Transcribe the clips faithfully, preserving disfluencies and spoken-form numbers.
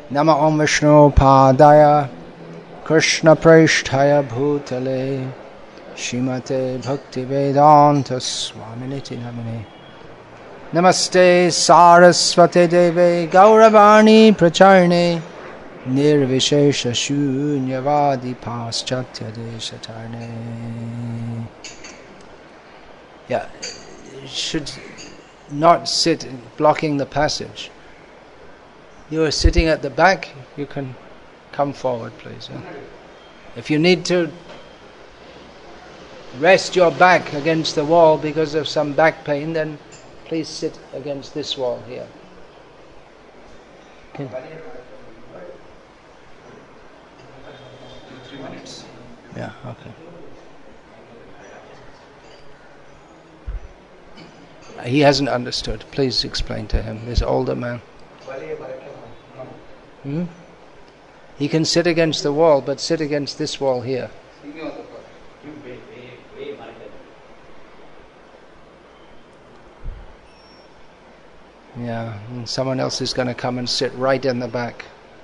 Nama Om Vishnu Padaya Krishna Preshthaya Bhutale Shrimate Bhakti Vedanta Swaminiti Namine Namaste Saraswate Deve Gauravani Pracharne Nirvishesha Shunyavadi Paschatya Deshatarne. Yeah, should not sit blocking the passage. You are sitting at the back, you can come forward, please. Yeah? If you need to rest your back against the wall because of some back pain, then please sit against this wall here. Okay. Three minutes. Yeah, okay. He hasn't understood. Please explain to him, this older man. Hmm? He can sit against the wall, but sit against this wall here. Yeah, and someone else is going to come and sit right in the back.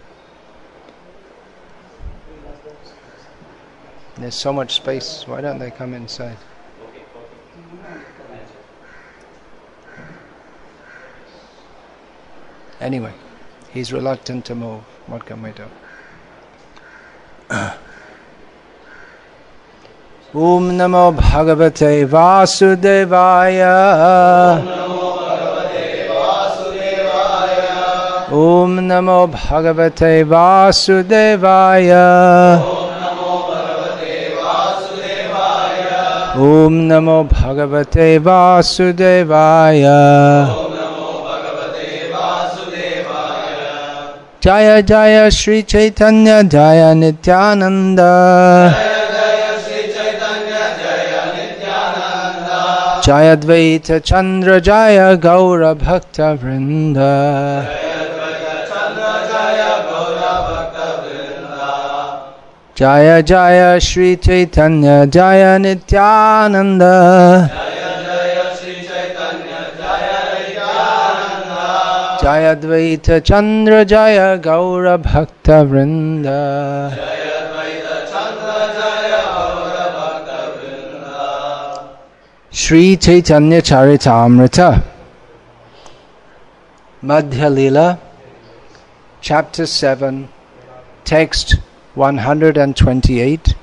There's so much space. Why don't they come inside? Anyway, he's reluctant to move. What can we do? Om Namo Bhagavate Vasudevaya. Om Namo Bhagavate Vasudevaya. Om Namo Bhagavate Vasudevaya. Jaya Jaya Shri Chaitanya Jaya Nityananda. Jaya Advaita Chandra Jaya Gaura Bhakta Vrinda. Jaya Jaya Shri Chaitanya Jaya Nityananda. Jaya Advaita Chandra Jaya Gaura Bhakta Vrinda. Shri Chaitanya Charitamrita Madhya Lila, Chapter seven, Text one hundred twenty-eight.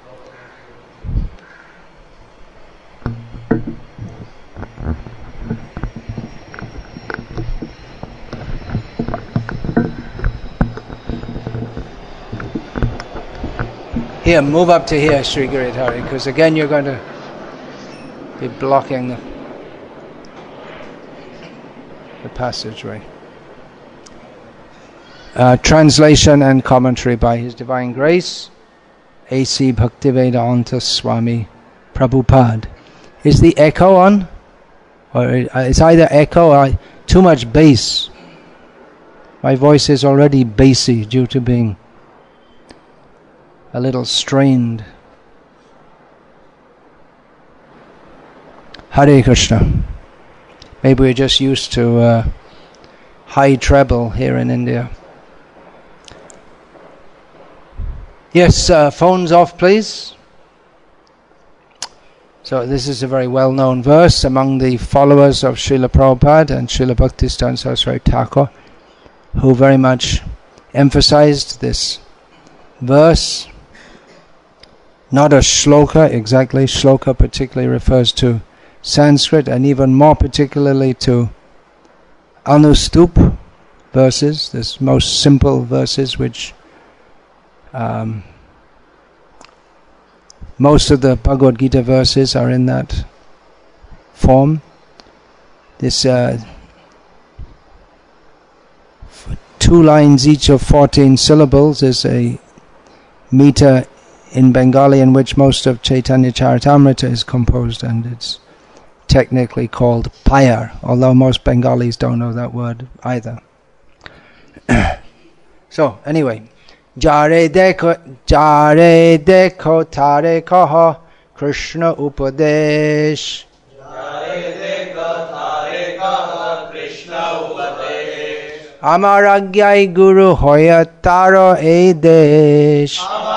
Here, move up to here, Sri Giridhari, because again you're going to be blocking the, the passageway. Uh, translation and commentary by His Divine Grace, A C Bhaktivedanta Swami Prabhupada. Is the echo on? Or it's either echo or too much bass. My voice is already bassy due to being a little strained. Hare Krishna. Maybe we're just used to uh, high treble here in India. Yes, uh, phones off please. So this is a very well-known verse among the followers of Srila Prabhupada and Srila Bhaktisiddhanta Saraswati Thakur, who very much emphasized this verse. Not a shloka exactly. Shloka particularly refers to Sanskrit, and even more particularly to Anustup verses, this most simple verses which um, most of the Bhagavad Gita verses are in that form. This uh, two lines each of fourteen syllables is a meter in Bengali in which most of Chaitanya Charitamrita is composed, and it's technically called Payar, although most Bengalis don't know that word either. So, anyway, Jare dekho, jare dekho tare kaha Krishna Upadesh. Jare dekho tare kaha Krishna Upadesh. Amar agyai guru hoya taro e desh.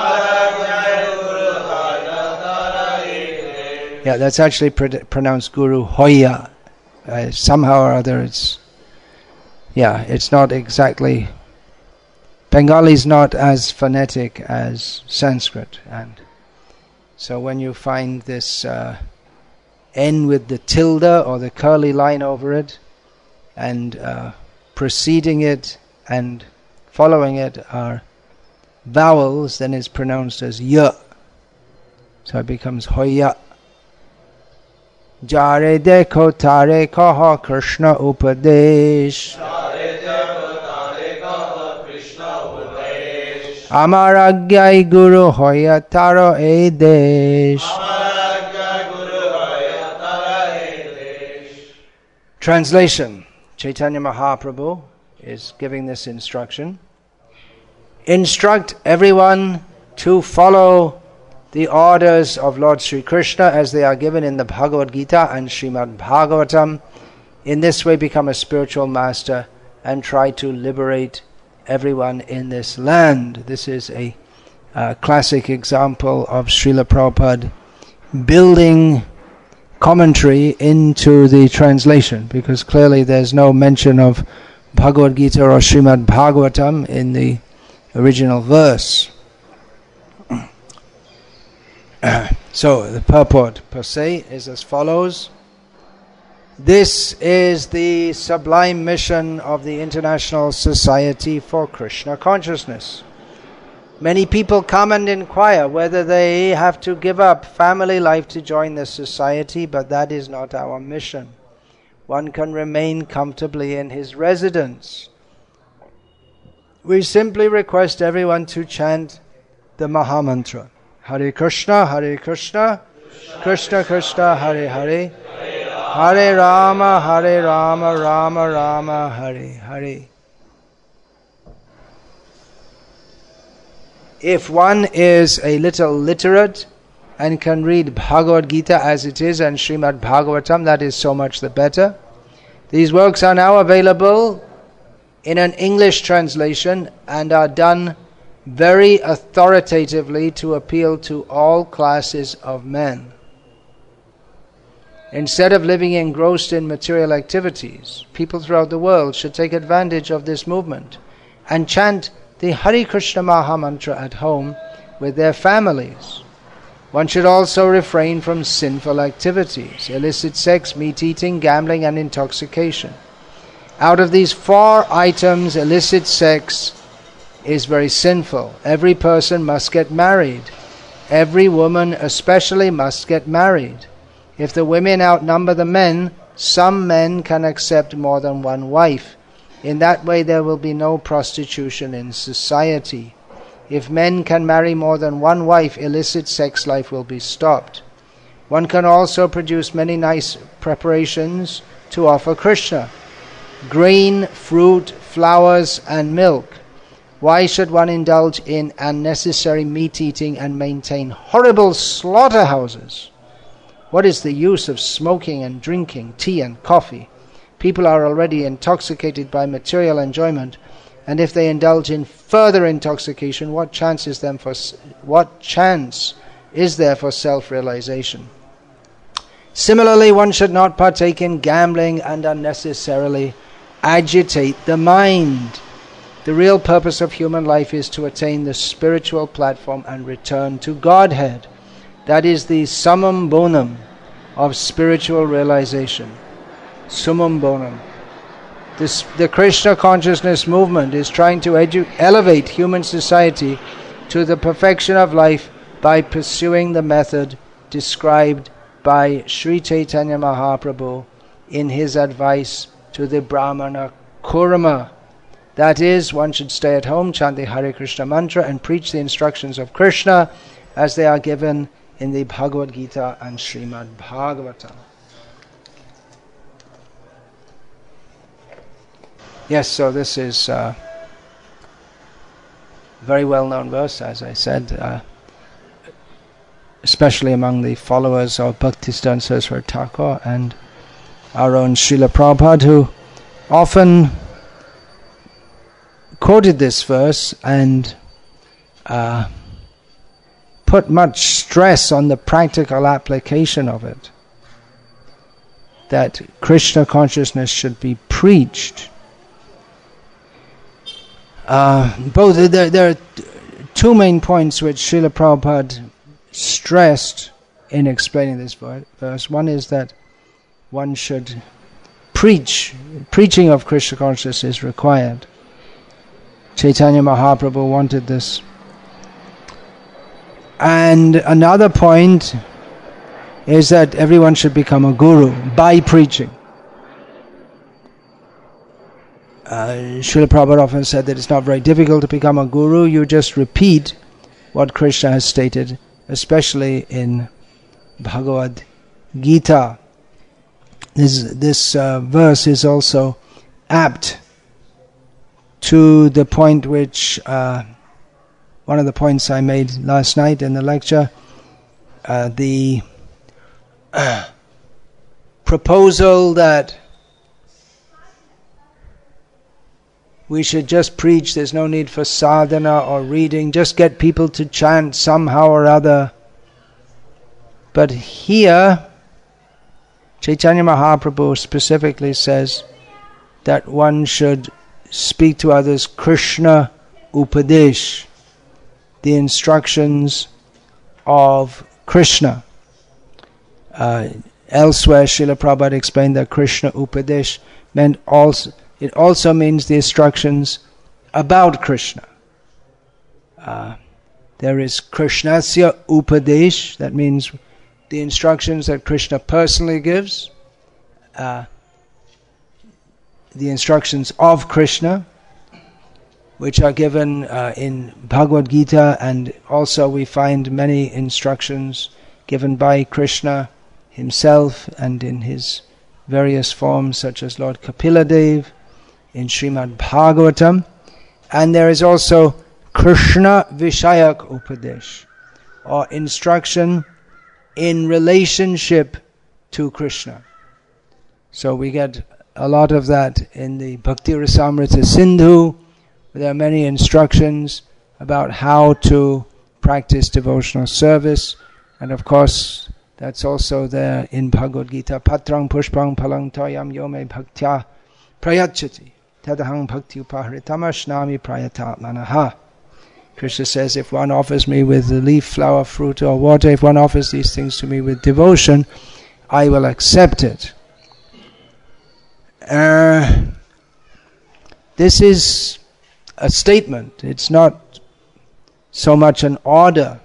Yeah, that's actually pr- pronounced guru hoya. Uh, somehow or other it's, yeah, it's not exactly, Bengali is not as phonetic as Sanskrit. And so when you find this uh, N with the tilde or the curly line over it, and uh, preceding it and following it are vowels, then it's pronounced as ya. So it becomes hoya. Jare dekho tare kaha Krishna upadesh. Amar agyai guru hoya taro e desh. Translation. Chaitanya Mahaprabhu is giving this instruction. Instruct everyone to follow the orders of Lord Sri Krishna as they are given in the Bhagavad Gita and Srimad Bhagavatam. In this way become a spiritual master and try to liberate everyone in this land. This is a uh, classic example of Srila Prabhupada building commentary into the translation, because clearly there's no mention of Bhagavad Gita or Srimad Bhagavatam in the original verse. So the purport per se is as follows. This is the sublime mission of the International Society for Krishna Consciousness. Many people come and inquire whether they have to give up family life to join the society, but that is not our mission. One can remain comfortably in his residence. We simply request everyone to chant the Mahamantra. Hare Krishna, Hare Krishna, Krishna Krishna, Hare Hare, Hare Rama, Hare Rama, Rama Rama, Hare Hare. If one is a little literate and can read Bhagavad Gita as it is and Srimad Bhagavatam, that is so much the better. These works are now available in an English translation and are done very authoritatively to appeal to all classes of men. Instead of living engrossed in material activities, people throughout the world should take advantage of this movement and chant the Hare Krishna Mahamantra at home with their families. One should also refrain from sinful activities, illicit sex, meat eating, gambling and intoxication. Out of these four items, illicit sex is very sinful. Every person must get married. Every woman especially must get married. If the women outnumber the men, some men can accept more than one wife. In that way there will be no prostitution in society. If men can marry more than one wife, illicit sex life will be stopped. One can also produce many nice preparations to offer Krishna. Grain, fruit, flowers and milk. Why should one indulge in unnecessary meat eating and maintain horrible slaughterhouses? What is the use of smoking and drinking tea and coffee? People are already intoxicated by material enjoyment, and if they indulge in further intoxication, what chance is them for what chance is there for self-realization? Similarly, one should not partake in gambling and unnecessarily agitate the mind. The real purpose of human life is to attain the spiritual platform and return to Godhead. That is the summum bonum of spiritual realization. Summum bonum. This, the Krishna consciousness movement is trying to edu- elevate human society to the perfection of life by pursuing the method described by Sri Chaitanya Mahaprabhu in his advice to the Brahmana Kurma. That is, one should stay at home, chant the Hare Krishna mantra and preach the instructions of Krishna as they are given in the Bhagavad Gita and Srimad Bhagavatam. Yes, so this is a very well-known verse, as I said, uh, especially among the followers of Bhaktisiddhanta Saraswati Thakur and our own Srila Prabhupada, who often quoted this verse and uh, put much stress on the practical application of it, that Krishna consciousness should be preached. Uh, both there, there are two main points which Srila Prabhupada stressed in explaining this verse. One is that one should preach, preaching of Krishna consciousness is required. Chaitanya Mahaprabhu wanted this. And another point is that everyone should become a guru by preaching. Uh, Srila Prabhupada often said that it's not very difficult to become a guru. You just repeat what Krishna has stated, especially in Bhagavad Gita. This, this uh, verse is also apt to the point which, uh, one of the points I made last night in the lecture, uh, the uh, proposal that we should just preach, there's no need for sadhana or reading, just get people to chant somehow or other. But here, Chaitanya Mahaprabhu specifically says that one should speak to others Krishna Upadesh, the instructions of Krishna. Uh, elsewhere, Srila Prabhupada explained that Krishna Upadesh meant also, it also means the instructions about Krishna. Uh, there is Krishnasya Upadesh, that means the instructions that Krishna personally gives, uh, the instructions of Krishna, which are given uh, in Bhagavad Gita, and also we find many instructions given by Krishna himself and in his various forms, such as Lord Kapila in Srimad Bhagavatam. And there is also Krishna Vishayak Upadesh, or instruction in relationship to Krishna. So we get a lot of that in the Bhakti Rasamrita Sindhu. There are many instructions about how to practice devotional service, and of course that's also there in Bhagavad Gita. Patrang pushpang palang toyam yome bhaktya prayachati tadahang bhakti upahritamashnaami prayatatmanaha. Krishna says, if one offers me with the leaf, flower, fruit or water, if one offers these things to me with devotion, I will accept it. Uh, this is a statement. It's not so much an order.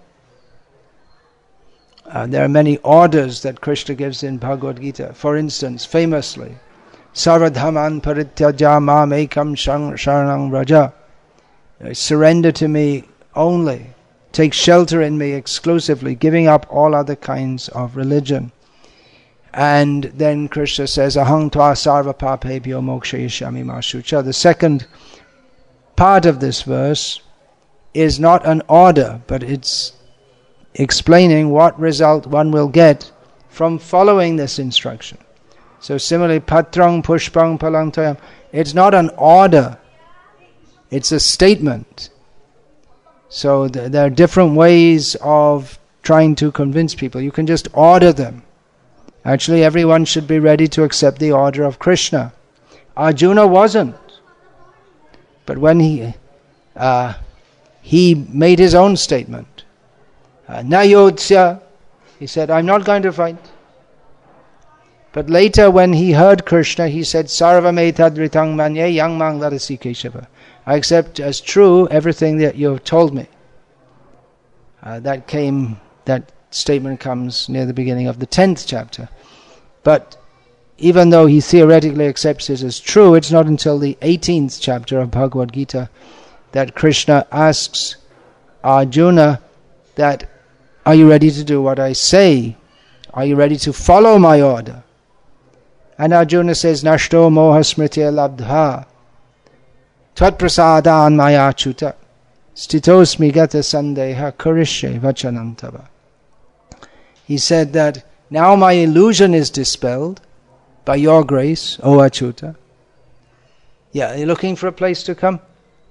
Uh, there are many orders that Krishna gives in Bhagavad Gita. For instance, famously, Sarvadhaman parityaja mam ekam sharanang raja. Surrender to me only. Take shelter in me exclusively, giving up all other kinds of religion. And then Krishna says, Ahang tva sarva papebhyo mokshayishyami ma shucha. The second part of this verse is not an order, but it's explaining what result one will get from following this instruction. So similarly, patrang pushpang palang toyam, it's not an order, it's a statement. So th- there are different ways of trying to convince people. You can just order them. Actually, everyone should be ready to accept the order of Krishna. Arjuna wasn't. But when he uh, he made his own statement, uh, Nayodsya, he said, I'm not going to fight. But later when he heard Krishna, he said, Sarvametadritang manye yang mang larasi keshava. I accept as true everything that you have told me. Uh, that came, that statement comes near the beginning of the tenth chapter. But even though he theoretically accepts it as true, it's not until the eighteenth chapter of Bhagavad Gita that Krishna asks Arjuna that, are you ready to do what I say? Are you ready to follow my order? And Arjuna says, Nashto moha smritya labdha tvat prasadan maya chuta stitosmi gata sandeha karishye vachanam tava. He said that, now my illusion is dispelled by your grace, O Achyuta. Yeah, are you looking for a place to come?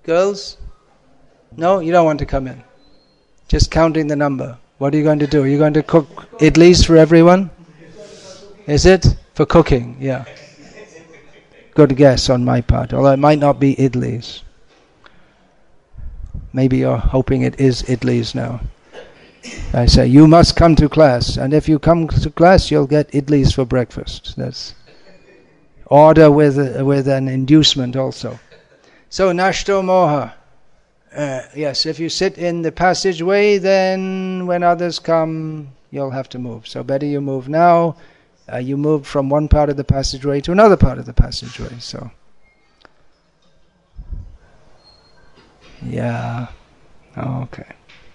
Girls? No, you don't want to come in. Just counting the number. What are you going to do? Are you going to cook idlis for everyone? Is it? For cooking, yeah. Good guess on my part, although it might not be idlis. Maybe you're hoping it is idlis now. I say, you must come to class, and if you come to class, you'll get idlis for breakfast. That's order with a, with an inducement also. So, nashto moha. Uh, yes, if you sit in the passageway, then when others come, you'll have to move. So better you move now. Uh, you move from one part of the passageway to another part of the passageway. So, yeah, okay.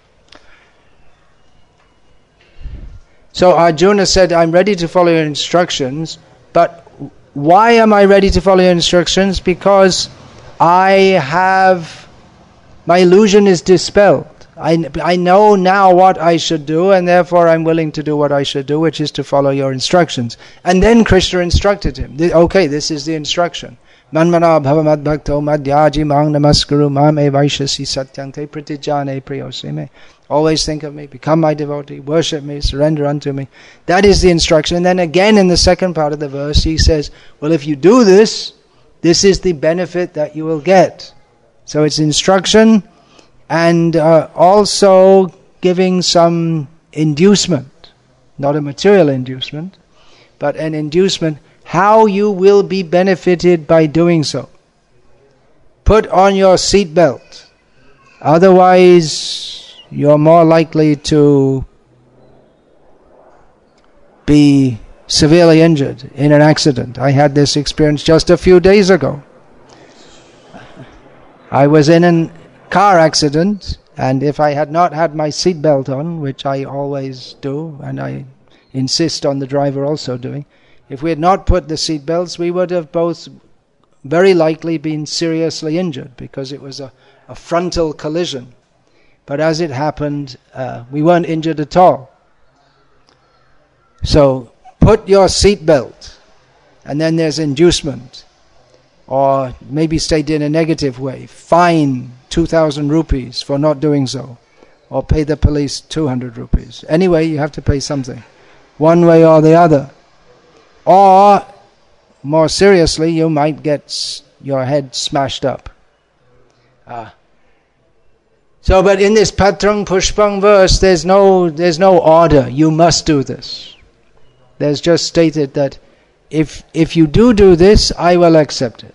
So Arjuna said, I'm ready to follow your instructions, but why am I ready to follow your instructions? Because I have, my illusion is dispelled. I, I know now what I should do, and therefore I'm willing to do what I should do, which is to follow your instructions. And then Krishna instructed him. Okay, this is the instruction. Manmana bhavamad bhakto madhyaji mang namaskuru mame vaishasi satyang te pratijane priyosime. Always think of me, become my devotee, worship me, surrender unto me. That is the instruction. And then again in the second part of the verse he says, well, if you do this, this is the benefit that you will get. So it's instruction and uh, also giving some inducement, not a material inducement, but an inducement how you will be benefited by doing so. Put on your seatbelt, otherwise you're more likely to be severely injured in an accident. I had this experience just a few days ago. I was in a car accident, and if I had not had my seatbelt on, which I always do, and I insist on the driver also doing, if we had not put the seatbelts, we would have both very likely been seriously injured, because it was a, a frontal collision. But as it happened, uh, we weren't injured at all. So, put your seatbelt, and then there's inducement. Or maybe state in a negative way, fine two thousand rupees for not doing so. Or pay the police two hundred rupees. Anyway, you have to pay something. One way or the other. Or, more seriously, you might get s- your head smashed up. Ah. So, but in this Patrang Pushpang verse, there's no, there's no order. You must do this. There's just stated that if if you do do this, I will accept it.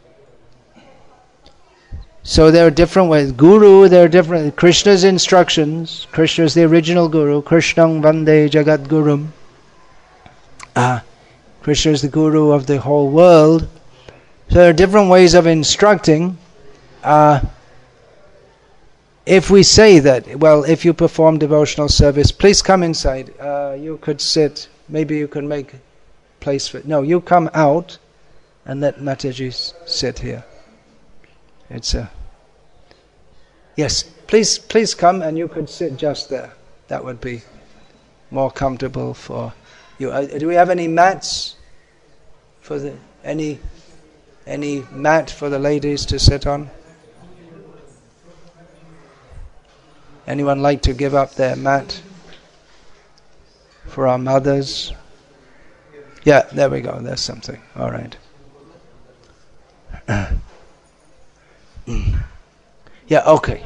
So there are different ways. Guru, there are different. Krishna's instructions. Krishna is the original Guru. Krishnang Vande Jagat Gurum. Ah, Krishna is the Guru of the whole world. So there are different ways of instructing. Uh, if we say that, well, if you perform devotional service, please come inside. Uh, you could sit. Maybe you could make place for. No, you come out, and let Mataji sit here. It's a yes. Please, please come, and you could sit just there. That would be more comfortable for you. Uh, do we have any mats for the any any mat for the ladies to sit on? Anyone like to give up their mat for our mothers? Yeah, there we go. There's something. All right. Yeah, okay.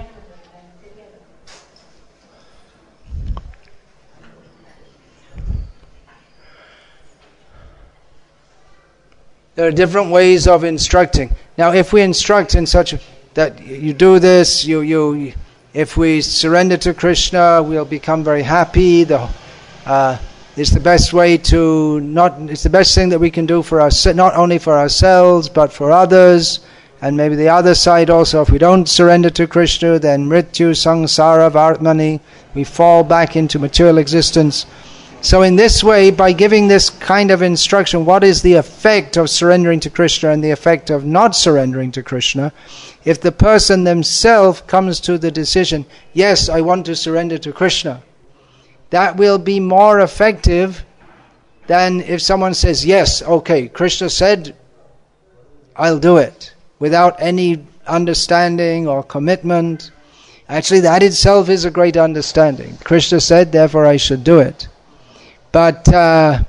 There are different ways of instructing. Now, if we instruct in such a, that you do this, you you, if we surrender to Krishna, we'll become very happy. The uh, it's the best way to not. It's the best thing that we can do for us, not only for ourselves but for others. And maybe the other side also, if we don't surrender to Krishna, then mrityu samsara vartmani, we fall back into material existence. So in this way, by giving this kind of instruction, what is the effect of surrendering to Krishna and the effect of not surrendering to Krishna? If the person themselves comes to the decision, yes, I want to surrender to Krishna, that will be more effective than if someone says, yes, okay, Krishna said, I'll do it, without any understanding or commitment. Actually, that itself is a great understanding. Krishna said, therefore I should do it. But uh,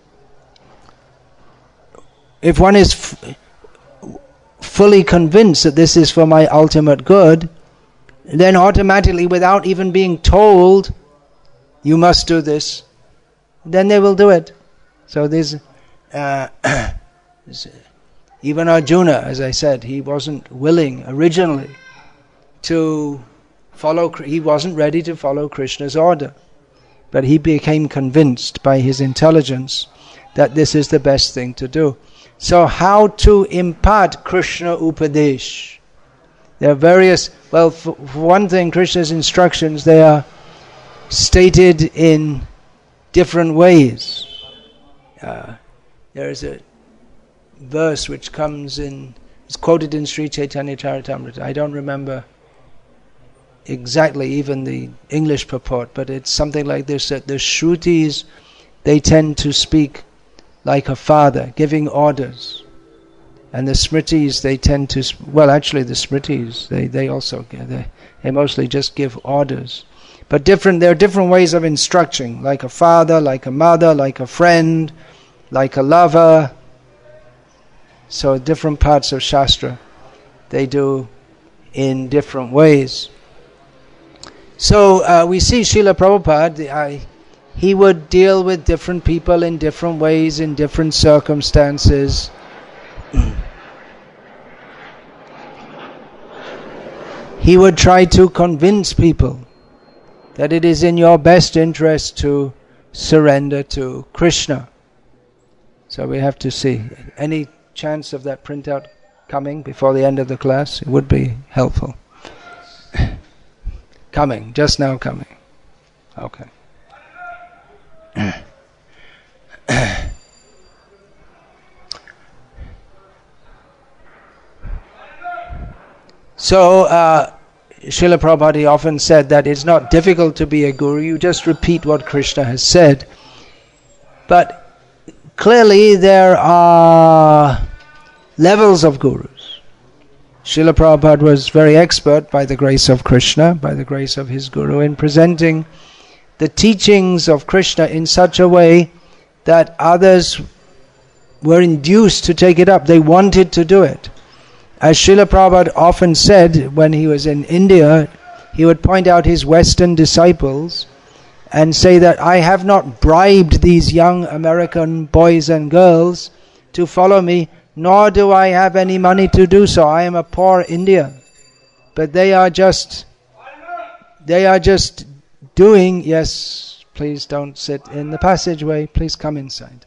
if one is f- fully convinced that this is for my ultimate good, then automatically, without even being told, you must do this, then they will do it. So there's, uh, even Arjuna, as I said, he wasn't willing originally to follow, he wasn't ready to follow Krishna's order. But he became convinced by his intelligence that this is the best thing to do. So how to impart Krishna Upadesh? There are various, well, for, for one thing, Krishna's instructions, they are stated in different ways. Uh, there is a verse which comes in, it's quoted in Sri Chaitanya Charitamrita. I don't remember exactly even the English purport, but it's something like this, that the Shrutis, they tend to speak like a father, giving orders. And the Smritis, they tend to, well actually the Smritis, they, they also, they, they mostly just give orders. But different, there are different ways of instructing, like a father, like a mother, like a friend, like a lover. So different parts of Shastra, they do in different ways. So uh, we see Srila Prabhupada, I, he would deal with different people in different ways, in different circumstances. He would try to convince people that it is in your best interest to surrender to Krishna. So we have to see. Any chance of that printout coming before the end of the class? It would be helpful. Coming, just now coming. Okay. So, uh, Srila Prabhupada often said that it's not difficult to be a guru, you just repeat what Krishna has said. But clearly there are levels of gurus. Srila Prabhupada was very expert, by the grace of Krishna, by the grace of his guru, in presenting the teachings of Krishna in such a way that others were induced to take it up. They wanted to do it. As Srila Prabhupada often said when he was in India, he would point out his Western disciples and say that I have not bribed these young American boys and girls to follow me, nor do I have any money to do so. I am a poor Indian. But they are just, they are just doing, yes, please don't sit in the passageway, please come inside.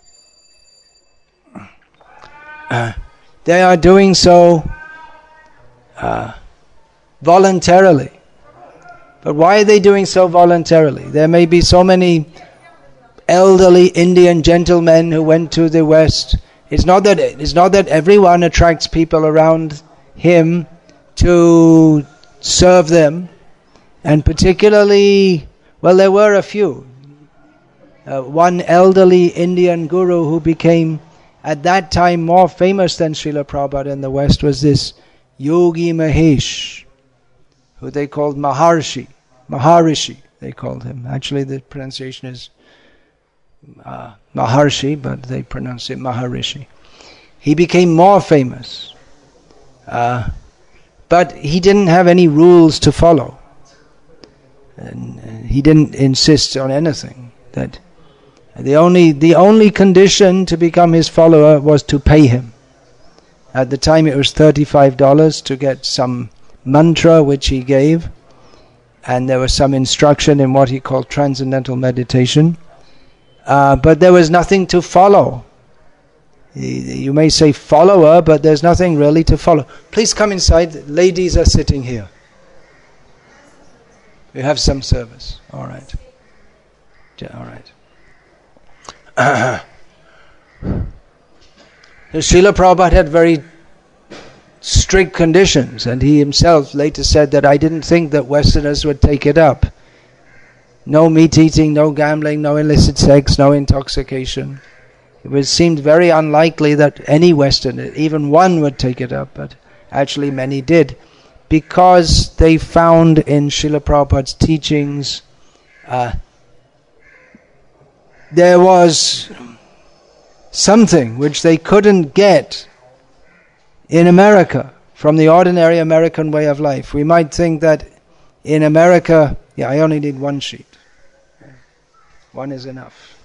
Uh, They are doing so uh, voluntarily. But why are they doing so voluntarily? There may be so many elderly Indian gentlemen who went to the West. It's not that it's not that everyone attracts people around him to serve them, and particularly, well, there were a few. Uh, one elderly Indian guru who became at that time more famous than Srila Prabhupada in the West was this Yogi Mahesh, who they called Maharshi. Maharishi, they called him. Actually, the pronunciation is uh, Maharshi, but they pronounce it Maharishi. He became more famous. Uh, but he didn't have any rules to follow. And uh, he didn't insist on anything. That The only the only condition to become his follower was to pay him. At the time it was thirty-five dollars to get some mantra which he gave, and there was some instruction in what he called transcendental meditation. Uh, but there was nothing to follow. You may say follower, but there's nothing really to follow. Please come inside. Ladies are sitting here. We have some service. All right. All right. Uh, Srila Prabhupada had very strict conditions, and he himself later said that I didn't think that Westerners would take it up. No meat eating, no gambling, no illicit sex, no intoxication. It was, seemed very unlikely that any Westerner, even one, would take it up. But Actually, many did, because they found in Srila Prabhupada's teachings uh, there was something which they couldn't get in America from the ordinary American way of life. We might think that in America, yeah, I only need one sheet. One is enough.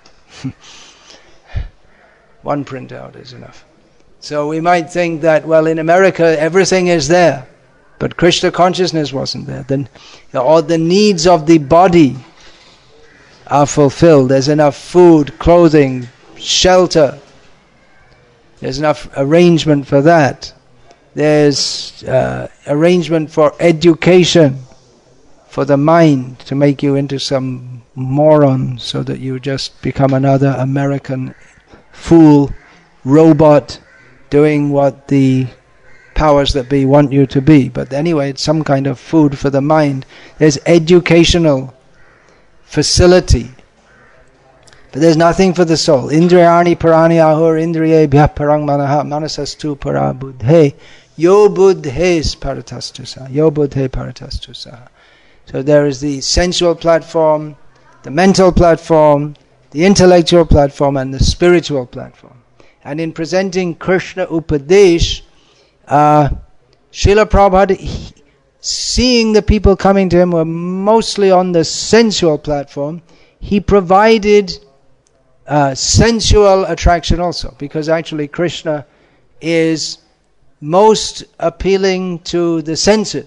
One printout is enough. So we might think that, well, in America everything is there, but Krishna consciousness wasn't there. Then all the needs of the body are fulfilled. There's enough food, clothing, shelter. There's enough arrangement for that. There's uh, arrangement for education, for the mind, to make you into some moron so that you just become another American fool, robot, doing what the powers that be want you to be. But anyway, it's some kind of food for the mind. There's educational facility. But there's nothing for the soul. Indriyani parani ahur indriyebhya parang manaha manasastu para buddhe yo buddhes paratastusa yo buddhe paratastusa. So there is the sensual platform, the mental platform, the intellectual platform, and the spiritual platform. And in presenting Krishna Upadesh, uh, Srila Prabhupada, he, seeing the people coming to him were mostly on the sensual platform, he provided uh, sensual attraction also, because actually Krishna is most appealing to the senses.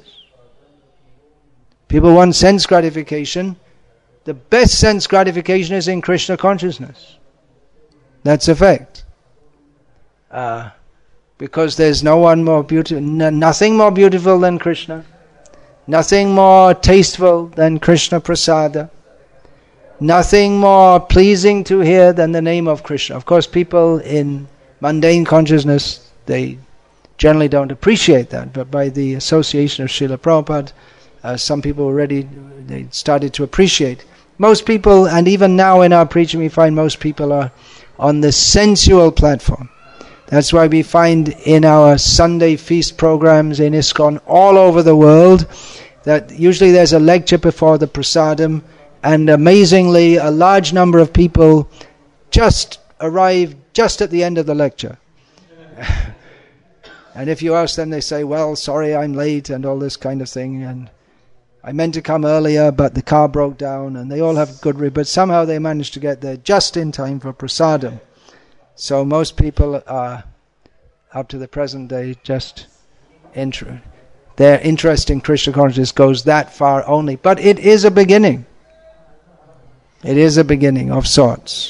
People want sense gratification. The best sense gratification is in Krishna consciousness. That's a fact. Uh, because there's no one more beautiful, n- nothing more beautiful than Krishna, nothing more tasteful than Krishna Prasada, nothing more pleasing to hear than the name of Krishna. Of course, people in mundane consciousness, they generally don't appreciate that, but by the association of Srila Prabhupada, uh, some people already, they started to appreciate. Most people, and even now in our preaching, we find most people are on the sensual platform. That's why we find in our Sunday feast programs in ISKCON all over the world that usually there's a lecture before the prasadam, and amazingly a large number of people just arrive just at the end of the lecture. And if you ask them, they say, well, sorry, I'm late, and all this kind of thing, and I meant to come earlier, but the car broke down, and they all have good reason, but somehow they managed to get there just in time for prasadam. So most people are, up to the present day, just inter- their interest in Krishna consciousness goes that far only. But it is a beginning. It is a beginning of sorts.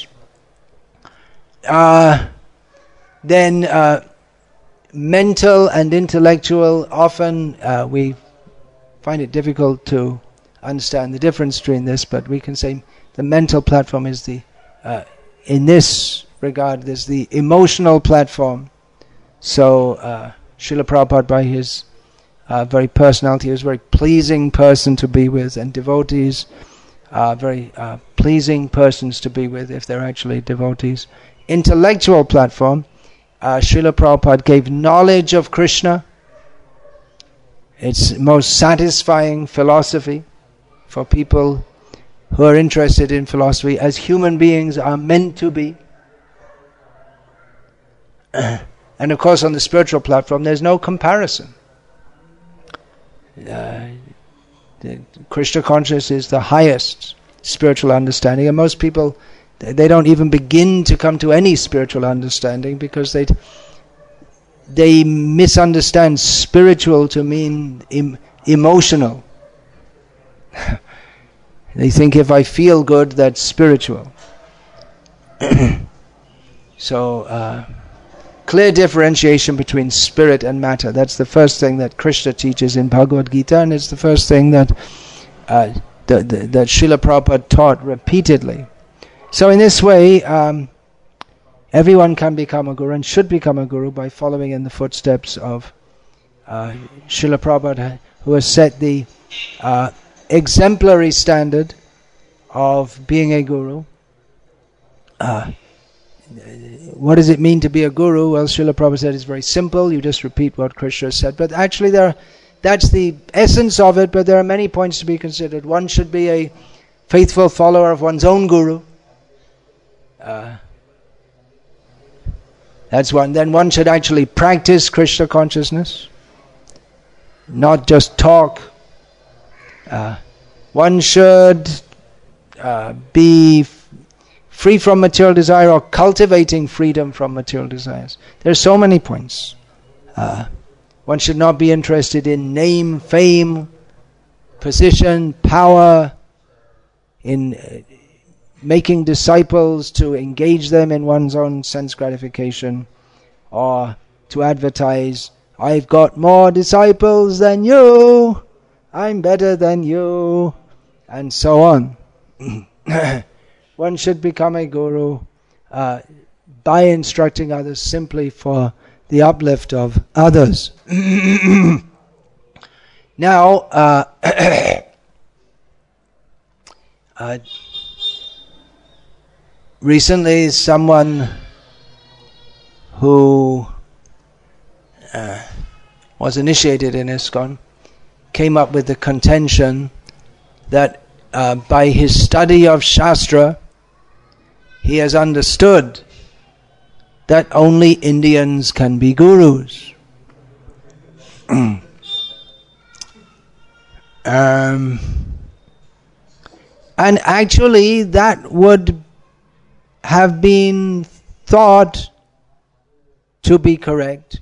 Uh, then uh, mental and intellectual, often uh, we find it difficult to understand the difference between this, but we can say the mental platform is the, uh, in this regard, there's the emotional platform. So uh, Srila Prabhupada, by his uh, very personality, is a very pleasing person to be with, and devotees are very uh, pleasing persons to be with if they're actually devotees. Intellectual platform, uh, Srila Prabhupada gave knowledge of Krishna. It's most satisfying philosophy for people who are interested in philosophy, as human beings are meant to be. And of course on the spiritual platform there's no comparison. Uh, the Krishna consciousness is the highest spiritual understanding, and most people, they don't even begin to come to any spiritual understanding because they they misunderstand spiritual to mean em- emotional. They think if I feel good, that's spiritual. So uh, clear differentiation between spirit and matter. That's the first thing that Krishna teaches in Bhagavad Gita, and it's the first thing that uh, the, the, that Srila Prabhupada taught repeatedly. So in this way, um, everyone can become a guru and should become a guru by following in the footsteps of uh, Srila Prabhupada, who has set the uh, exemplary standard of being a guru. Uh, what does it mean to be a guru? Well, Srila Prabhupada said it's very simple. You just repeat what Krishna said. But actually, there, that's the essence of it. But there are many points to be considered. One should be a faithful follower of one's own guru. Uh, that's one. Then one should actually practice Krishna consciousness, not just talk. Uh, one should uh, be f- free from material desire or cultivating freedom from material desires. There are so many points. Uh, one should not be interested in name, fame, position, power, in uh, making disciples to engage them in one's own sense gratification, or to advertise, I've got more disciples than you, I'm better than you, and so on. One should become a guru uh, by instructing others simply for the uplift of others. Now, uh, uh, recently someone who uh, was initiated in ISKCON came up with the contention that uh, by his study of Shastra, he has understood that only Indians can be gurus. um, and actually that would have been thought to be correct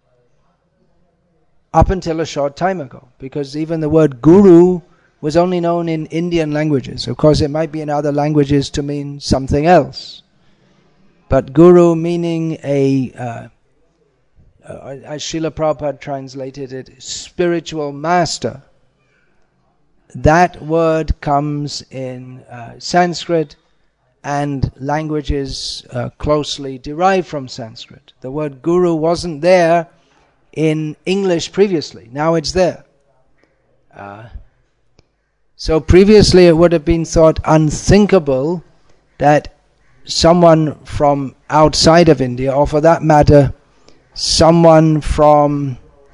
up until a short time ago, because even the word guru was only known in Indian languages. Of course, it might be in other languages to mean something else. But guru meaning a, uh, uh, as Srila Prabhupada translated it, spiritual master. That word comes in uh, Sanskrit and languages uh, closely derived from Sanskrit. The word guru wasn't there in English previously. Now it's there. Uh, so previously it would have been thought unthinkable that someone from outside of India, or for that matter, someone from,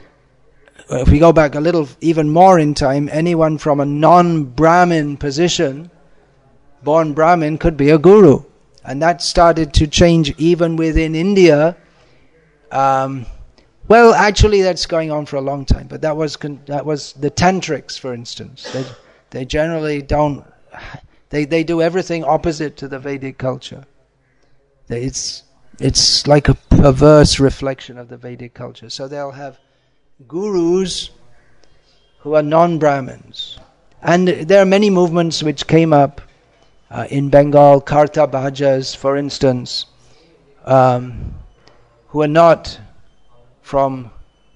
if we go back a little even more in time, anyone from a non-Brahmin position, born Brahmin, could be a guru. And that started to change even within India. Um, well, actually that's going on for a long time, but that was con- that was the tantrics, for instance. They, they generally don't, they, they do everything opposite to the Vedic culture. It's, it's like a perverse reflection of the Vedic culture. So they'll have gurus who are non-Brahmins. And there are many movements which came up uh, in Bengal, Karta Bhajas, for instance, um, who are not from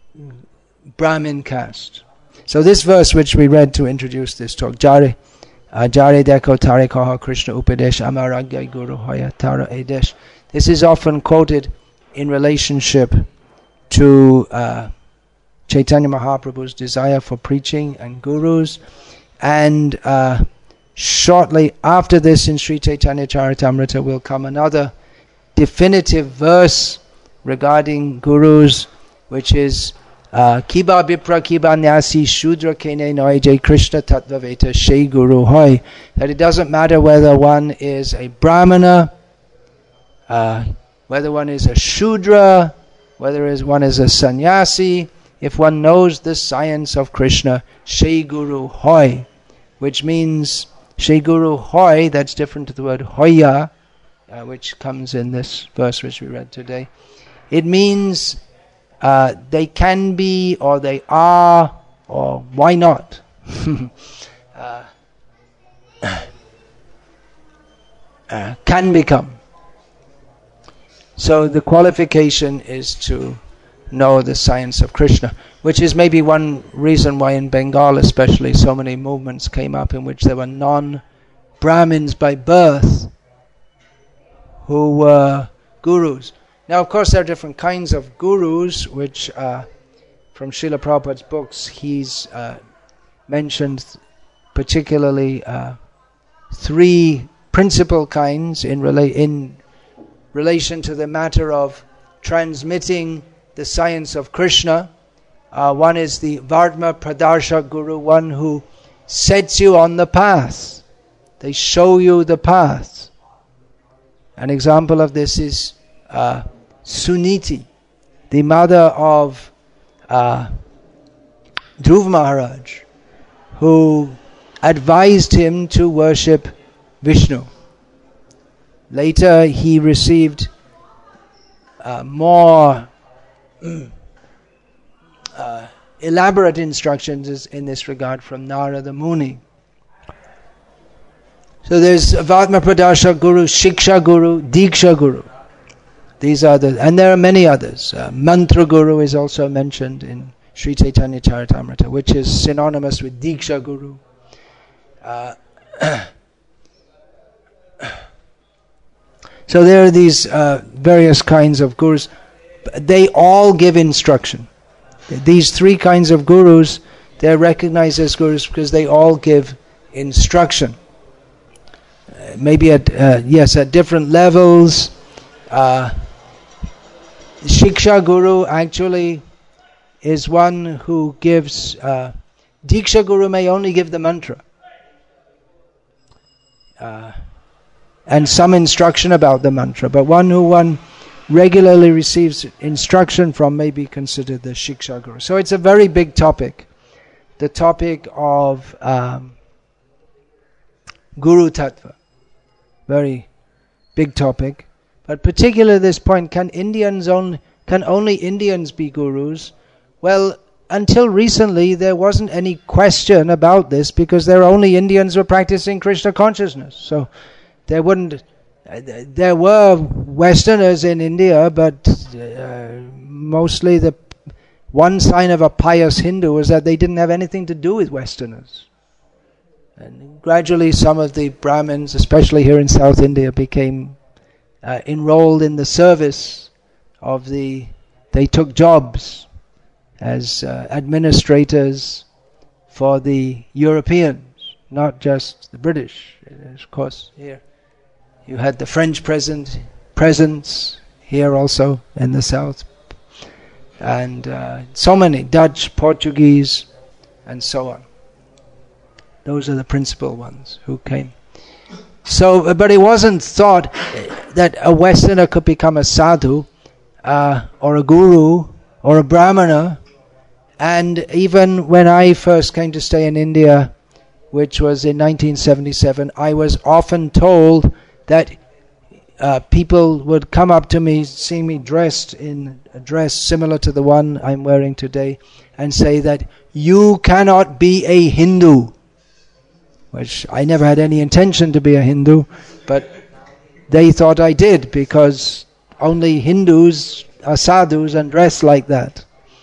Brahmin caste. So this verse which we read to introduce this talk, Jare Jare Deko Tare Kaha Krishna Upadesh Amaragya Guru Hoya Tara Edesh. This is often quoted in relationship to uh, Chaitanya Mahaprabhu's desire for preaching and gurus. And uh, shortly after this in Sri Chaitanya Charitamrita will come another definitive verse regarding gurus, which is Kiba Bipra Kiba Nyasi Shudra Kene Noi Jai Krishna Tattvaveta Shei Guru Hoy. That it doesn't matter whether one is a Brahmana, uh, whether one is a Shudra, whether is one is a sannyasi, if one knows the science of Krishna, Shei Guru Hoy, which means Shei Guru Hoy, that's different to the word Hoya, uh, which comes in this verse which we read today. It means uh, they can be, or they are, or why not? uh, uh, can become. So the qualification is to know the science of Krishna, which is maybe one reason why in Bengal especially so many movements came up in which there were non-Brahmins by birth who were gurus. Now, of course, there are different kinds of gurus, which uh, from Srila Prabhupada's books, he's uh, mentioned particularly uh, three principal kinds in rela- in relation to the matter of transmitting the science of Krishna. Uh, one is the Vartma Pradarshak Guru, one who sets you on the path. They show you the path. An example of this is uh, Suniti, the mother of uh, Dhruv Maharaj, who advised him to worship Vishnu. Later he received uh, more uh, elaborate instructions in this regard from Narada Muni. So there's Vartma Pradarshak Guru, Shiksha Guru, Diksha Guru. These are the, and there are many others. Uh, Mantra Guru is also mentioned in Sri Chaitanya Charitamrita, which is synonymous with Diksha Guru. Uh, so there are these uh, various kinds of gurus. They all give instruction. These three kinds of gurus, they're recognized as gurus because they all give instruction. Uh, maybe at, uh, yes, at different levels. Uh, Shiksha Guru actually is one who gives, uh, Diksha Guru may only give the mantra. Uh, and some instruction about the mantra, but one who one regularly receives instruction from may be considered the Shiksha Guru. So it's a very big topic, the topic of um, Guru Tattva. Very big topic. But particularly this point, can Indians only, can only Indians be gurus? Well, until recently there wasn't any question about this because there were only Indians who were practicing Krishna consciousness. So there wouldn't, uh, there were Westerners in India, but uh, mostly the one sign of a pious Hindu was that they didn't have anything to do with Westerners. And gradually some of the Brahmins, especially here in South India, became uh, enrolled in the service of the, they took jobs as uh, administrators for the Europeans, not just the British. Of course, here you had the French present, presence here also in the south, and uh, so many, Dutch, Portuguese, and so on. Those are the principal ones who came. So, but it wasn't thought that a Westerner could become a sadhu, uh, or a guru, or a brahmana. And even when I first came to stay in India, which was in nineteen seventy-seven, I was often told that uh, people would come up to me, see me dressed in a dress similar to the one I'm wearing today, and say that you cannot be a Hindu. Which I never had any intention to be a Hindu, but they thought I did because only Hindus are sadhus and dress like that.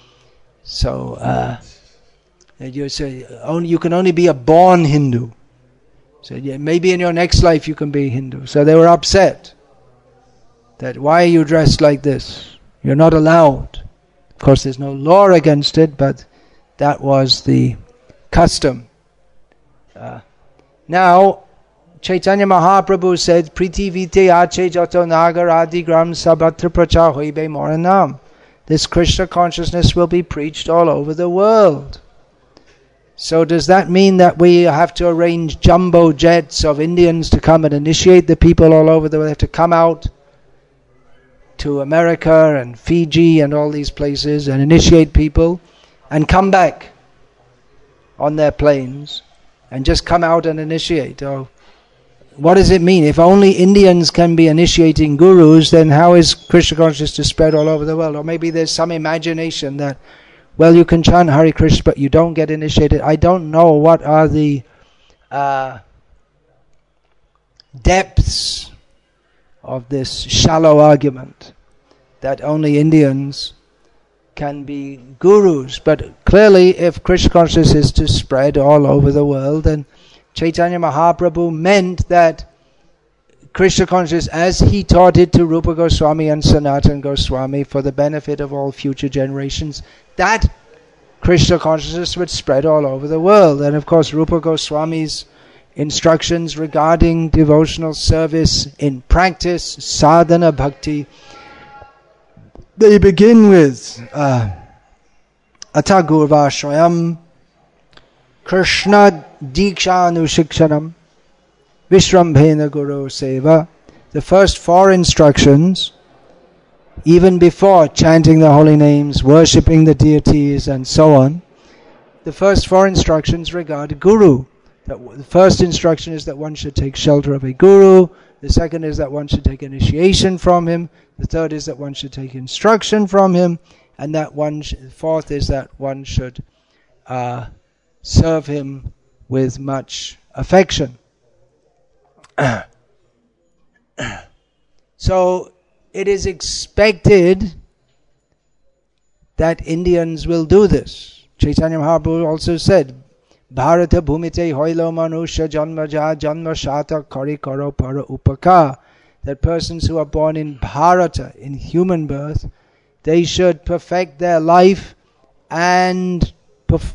So uh, you say only you can only be a born Hindu. So yeah, maybe in your next life you can be Hindu. So they were upset that why are you dressed like this? You're not allowed. Of course, there's no law against it, but that was the custom. Uh, now, Chaitanya Mahaprabhu said, "Priti vite ache jato nagar adi gram sabatra pracha hoibe moranam." This Krishna consciousness will be preached all over the world. So does that mean that we have to arrange jumbo jets of Indians to come and initiate the people all over the world? They have to come out to America and Fiji and all these places and initiate people and come back on their planes and just come out and initiate? Or what does it mean? If only Indians can be initiating gurus, then how is Krishna consciousness to spread all over the world? Or maybe there's some imagination that, well, you can chant Hare Krishna, but you don't get initiated. I don't know what are the uh, depths of this shallow argument that only Indians can be gurus. But clearly, if Krishna consciousness is to spread all over the world, then Chaitanya Mahaprabhu meant that Krishna consciousness, as he taught it to Rupa Goswami and Sanatana Goswami for the benefit of all future generations, that Krishna consciousness would spread all over the world. And of course Rupa Goswami's instructions regarding devotional service in practice, sadhana bhakti, they begin with uh, Ata Gurvashrayam, Krishna Diksha Anushikshanam, Vishrambhena Guru Seva. The first four instructions, even before chanting the holy names, worshipping the deities and so on, the first four instructions regard Guru. The first instruction is that one should take shelter of a Guru. The second is that one should take initiation from him. The third is that one should take instruction from him. And that one, sh- fourth is that one should uh, serve him with much affection. So it is expected that Indians will do this. Chaitanya Mahaprabhu also said, Bharata bhumite hoilo manusha janma ja janma shata kari karo para upaka. That persons who are born in Bharata, in human birth, they should perfect their life and perf-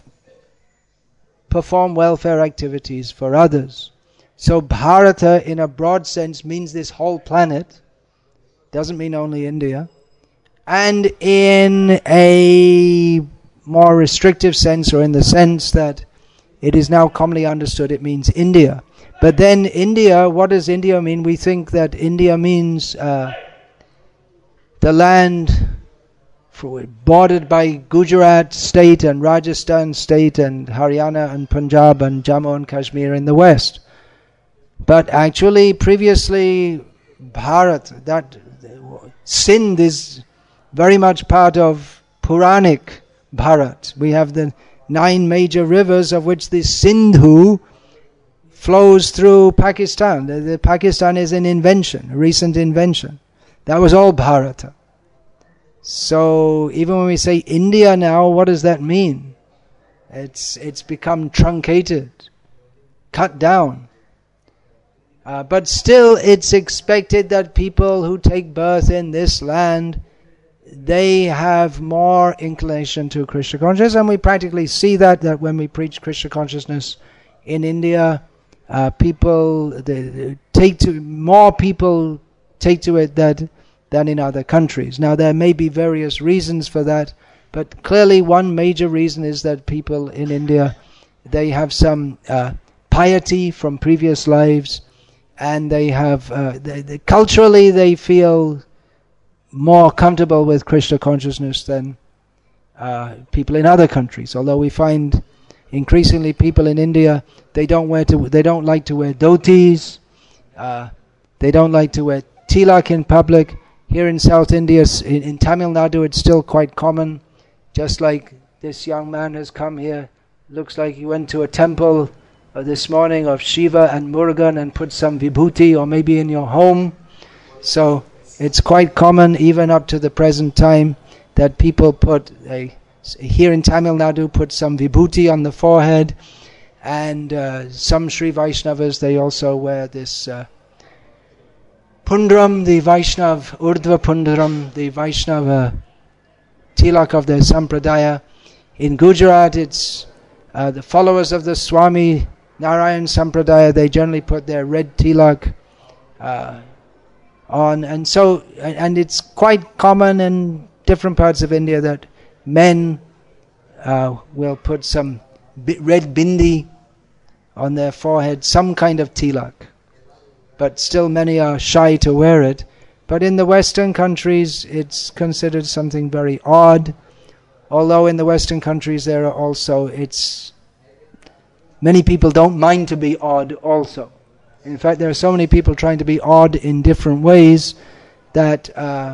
perform welfare activities for others. So Bharata in a broad sense means this whole planet, doesn't mean only India. And in a more restrictive sense, or in the sense that it is now commonly understood, it means India. But then India, what does India mean? We think that India means uh, the land bordered by Gujarat state and Rajasthan state and Haryana and Punjab and Jammu and Kashmir in the west. But actually, previously, Bharat, that Sindh is very much part of Puranic Bharat. We have the nine major rivers, of which the Sindhu flows through Pakistan. The, the Pakistan is an invention, a recent invention. That was all Bharata. So even when we say India now, what does that mean? It's it's become truncated, cut down. Uh, but still, it's expected that people who take birth in this land, they have more inclination to Krishna consciousness, and we practically see that, that when we preach Krishna consciousness in India, uh, people, they, they take to, more people take to it that than in other countries. Now there may be various reasons for that, but clearly one major reason is that people in India, they have some uh, piety from previous lives, and they have, uh, they, they, culturally they feel more comfortable with Krishna consciousness than uh, people in other countries. Although we find increasingly people in India, they don't wear to, they don't like to wear dhotis, uh, they don't like to wear tilak in public. Here in South India, in, in Tamil Nadu, it's still quite common. Just like this young man has come here, looks like he went to a temple uh, this morning of Shiva and Murugan and put some vibhuti, or maybe in your home. So it's quite common, even up to the present time, that people put, a, here in Tamil Nadu, put some vibhuti on the forehead. And uh, some Sri Vaishnavas, they also wear this uh, Pundram, the Vaishnav, Urdhva Pundram, the Vaishnava tilak of their Sampradaya. In Gujarat, it's uh, the followers of the Swami Narayan Sampradaya, they generally put their red tilak uh, on. And so, and it's quite common in different parts of India that men uh, will put some bi- red bindi on their forehead, some kind of tilak. But still many are shy to wear it. But in the Western countries, it's considered something very odd. Although in the Western countries there are also, it's, many people don't mind to be odd also. In fact, there are so many people trying to be odd in different ways that uh,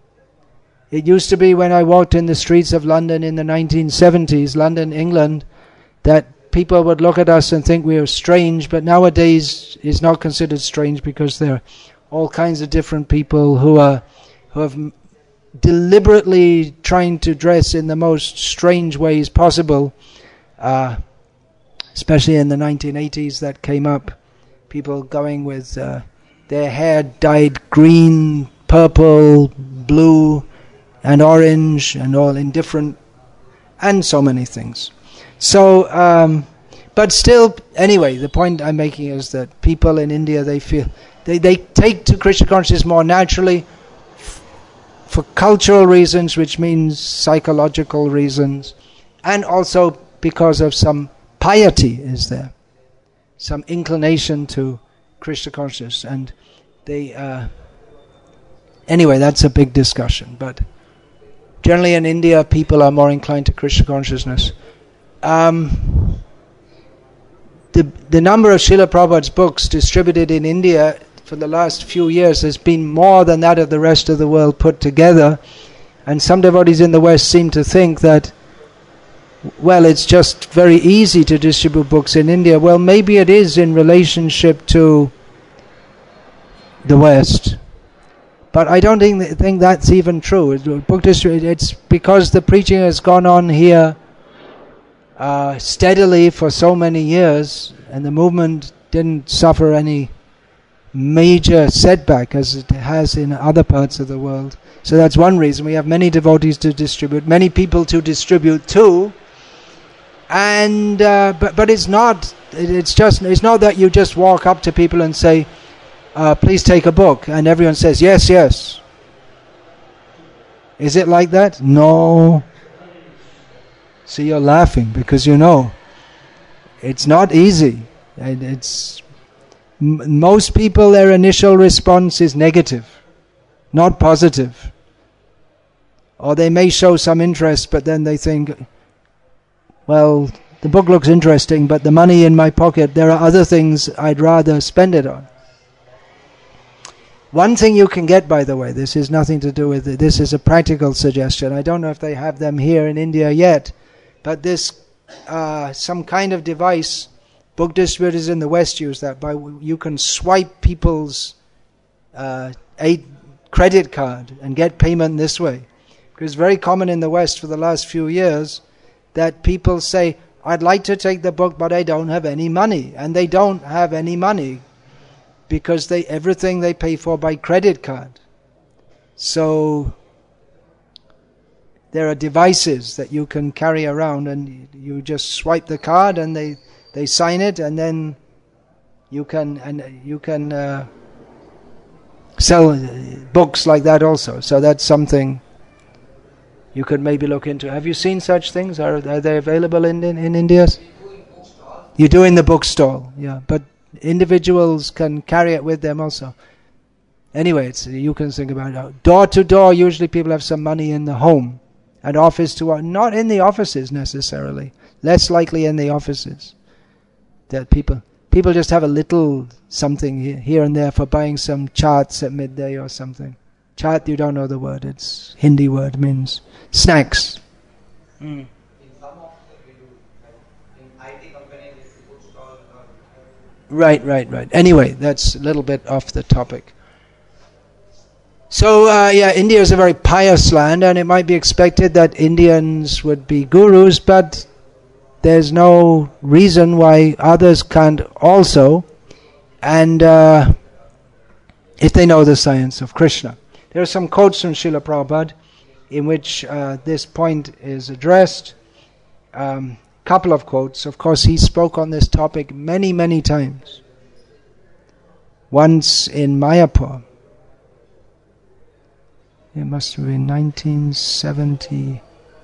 it used to be when I walked in the streets of London in the nineteen seventies, London, England, that people would look at us and think we are strange, but nowadays it's not considered strange because there are all kinds of different people who are who have m- deliberately trying to dress in the most strange ways possible, uh, especially in the nineteen eighties that came up. People going with uh, their hair dyed green, purple, blue, and orange, and all in different, and so many things. So, um, but still, anyway, the point I'm making is that people in India, they feel, they, they take to Krishna consciousness more naturally f- for cultural reasons, which means psychological reasons, and also because of some piety is there, some inclination to Krishna consciousness, and they, uh, anyway, that's a big discussion, but generally in India, people are more inclined to Krishna consciousness. Um, the the number of Srila Prabhupada's books distributed in India for the last few years has been more than that of the rest of the world put together, and some devotees in the West seem to think that, well, it's just very easy to distribute books in India. Well, maybe it is in relationship to the West, but I don't think think that's even true. Book distrib- it's because the preaching has gone on here uh, steadily for so many years, and the movement didn't suffer any major setback as it has in other parts of the world. So that's one reason we have many devotees to distribute, many people to distribute to. And uh, but but it's not. It's just. It's not that you just walk up to people and say, uh, "Please take a book," and everyone says, "Yes, yes." Is it like that? No. See, you're laughing because you know it's not easy. And it's m- most people. Their initial response is negative, not positive. Or they may show some interest, but then they think, well, the book looks interesting, but the money in my pocket, there are other things I'd rather spend it on. One thing you can get, by the way, this is nothing to do with it, this is a practical suggestion. I don't know if they have them here in India yet, but this, uh, some kind of device, book distributors in the West use that, by you can swipe people's uh, a credit card and get payment this way. Because it's very common in the West for the last few years that people say, I'd like to take the book, but I don't have any money. And they don't have any money because they everything they pay for by credit card. So there are devices that you can carry around, and you just swipe the card and they, they sign it, and then you can and you can uh, sell books like that also. So that's something you could maybe look into. Have you seen such things? Are, are they available in, in, in India? You do in the bookstall, yeah. But individuals can carry it with them also. Anyway, it's, you can think about it. Door to door, usually people have some money in the home. And office to, not in the offices necessarily. Less likely in the offices. That people, people just have a little something here, here and there for buying some charts at midday or something. Chaat, you don't know the word, it's Hindi word, means snacks. Mm. In some of the, in I T companies, it's a bookstall. Right, right, right. Anyway, that's a little bit off the topic. So, uh, yeah, India is a very pious land, and it might be expected that Indians would be gurus, but there's no reason why others can't also, and uh, if they know the science of Krishna. There are some quotes from Srila Prabhupada in which uh, this point is addressed. Um, couple of quotes. Of course, he spoke on this topic many, many times. Once in Mayapur. It must have been nineteen seventy-four,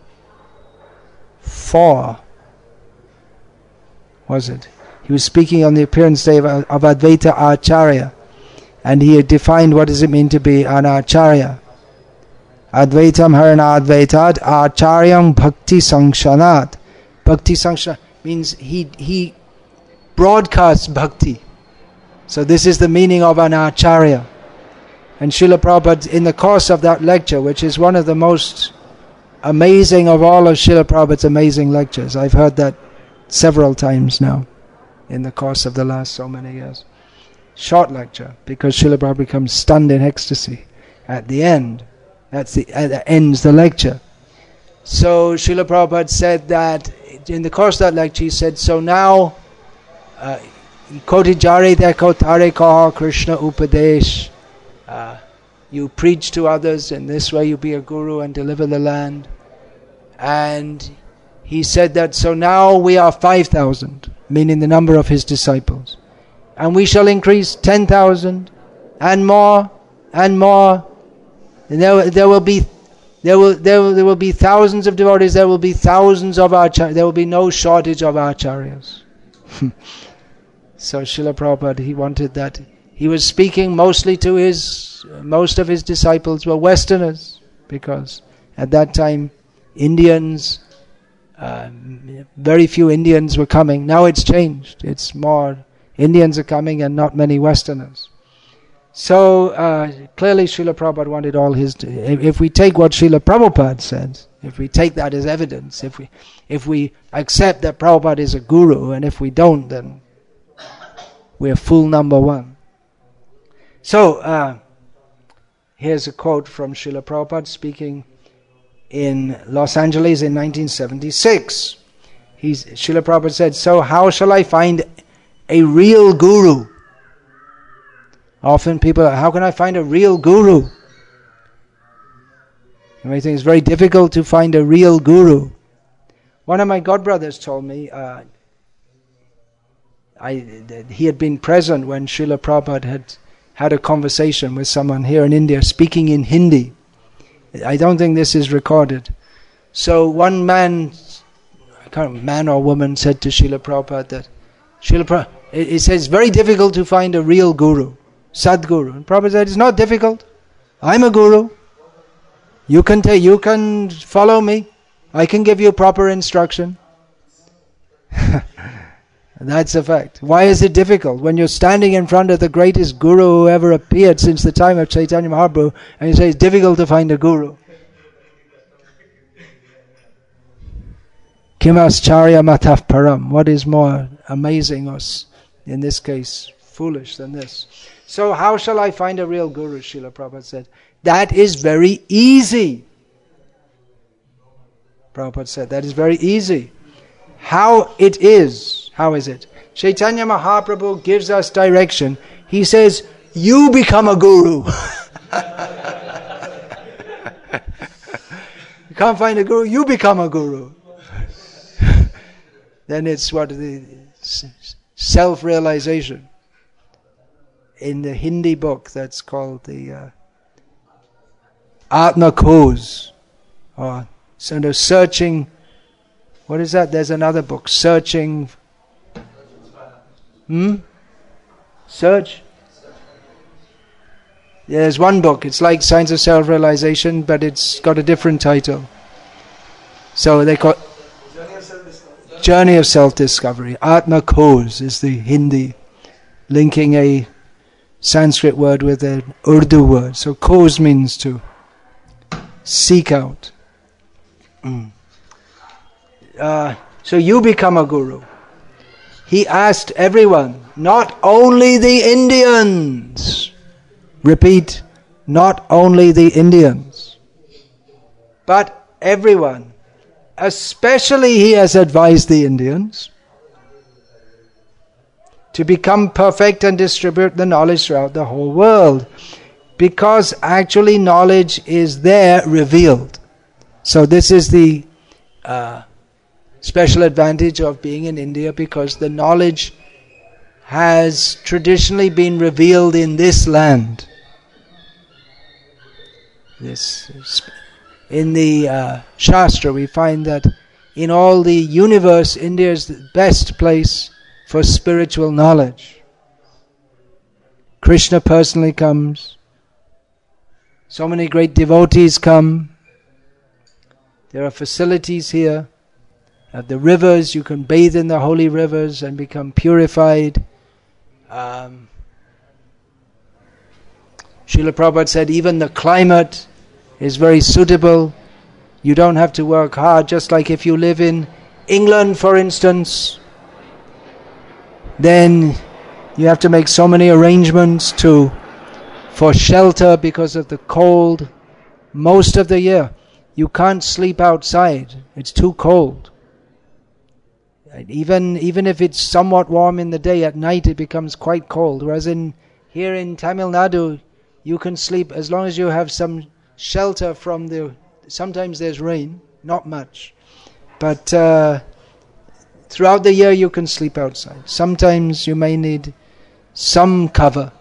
was it? He was speaking on the appearance day of, of Advaita Acharya. And he had defined what does it mean to be an acharya. Advaitam harana advaitad acharyam bhakti sankshanat. Bhakti sankshanat means he he broadcasts bhakti. So this is the meaning of an acharya. And Srila Prabhupada, in the course of that lecture, which is one of the most amazing of all of Srila Prabhupada's amazing lectures, I've heard that several times now, in the course of the last so many years. Short lecture, because Srila Prabhupada becomes stunned in ecstasy at the end. That's the uh, that ends the lecture. So Srila Prabhupada said that in the course of that lecture, he said, so now, Koti jare dekho tare kaha Krishna upadesh. Uh, you preach to others, in this way you be a guru and deliver the land. And he said that, so now we are five thousand. meaning the number of his disciples. And we shall increase ten thousand, and more, and more. And there, there will be, there will, there will, there will be thousands of devotees. There will be thousands of acharyas. There will be no shortage of acharyas. So Srila Prabhupada, he wanted that. He was speaking mostly to his, most of his disciples were Westerners, because at that time Indians, uh, very few Indians were coming. Now it's changed. It's more Indians are coming and not many Westerners. So uh, clearly Srila Prabhupada wanted all his... If, if we take what Srila Prabhupada said, if we take that as evidence, if we if we accept that Prabhupada is a guru, and if we don't, then we're fool number one. So, uh, here's a quote from Srila Prabhupada speaking in Los Angeles in nineteen seventy-six. He's, Srila Prabhupada said, "So how shall I find a real guru?" Often people, how can I find a real guru? And I think it's very difficult to find a real guru. One of my godbrothers told me, uh, I, that he had been present when Srila Prabhupada had had a conversation with someone here in India speaking in Hindi. I don't think this is recorded. So one man, I can't remember, man or woman, said to Srila Prabhupada that Srila Prabhupada, it, it says it's very difficult to find a real guru, Sadguru. And Prabhupada said, it's not difficult. I'm a guru. You can take, you can follow me. I can give you proper instruction. That's a fact. Why is it difficult? When you're standing in front of the greatest guru who ever appeared since the time of Chaitanya Mahaprabhu, and you say it's difficult to find a guru. Kimascharya mataf param. What is more amazing or, in this case, foolish than this? So how shall I find a real guru? Srila Prabhupada said. That is very easy. Prabhupada said, that is very easy. How it is, how is it? Chaitanya Mahaprabhu gives us direction. He says, you become a guru. You can't find a guru, you become a guru. Then it's what the self-realization. In the Hindi book that's called the uh, Atma Khoj, or sort of searching, what is that? There's another book, Searching, hmm? Search? Yeah, there's one book, it's like Science of Self-Realization, but it's got a different title. So they call it Journey of Self-Discovery. Journey of Self-Discovery. Atma Khoj is the Hindi, linking a Sanskrit word with an Urdu word. So Khoj means to seek out. Mm. Uh, so you become a guru. He asked everyone, not only the Indians. Repeat, not only the Indians, but everyone. Especially he has advised the Indians to become perfect and distribute the knowledge throughout the whole world. Because actually knowledge is there revealed. So this is the uh, special advantage of being in India, because the knowledge has traditionally been revealed in this land. This in the uh, Shastra we find that in all the universe, India is the best place for spiritual knowledge. Krishna personally comes. So many great devotees come. There are facilities here. At the rivers, you can bathe in the holy rivers and become purified. Um, Srila Prabhupada said even the climate is very suitable. You don't have to work hard, just like if you live in England, for instance. Then you have to make so many arrangements to for shelter because of the cold. Most of the year you can't sleep outside, it's too cold. And even even if it's somewhat warm in the day, at night it becomes quite cold. Whereas in here in Tamil Nadu, you can sleep as long as you have some shelter from the... Sometimes there's rain, not much. But uh, Throughout the year you can sleep outside. Sometimes you may need some cover.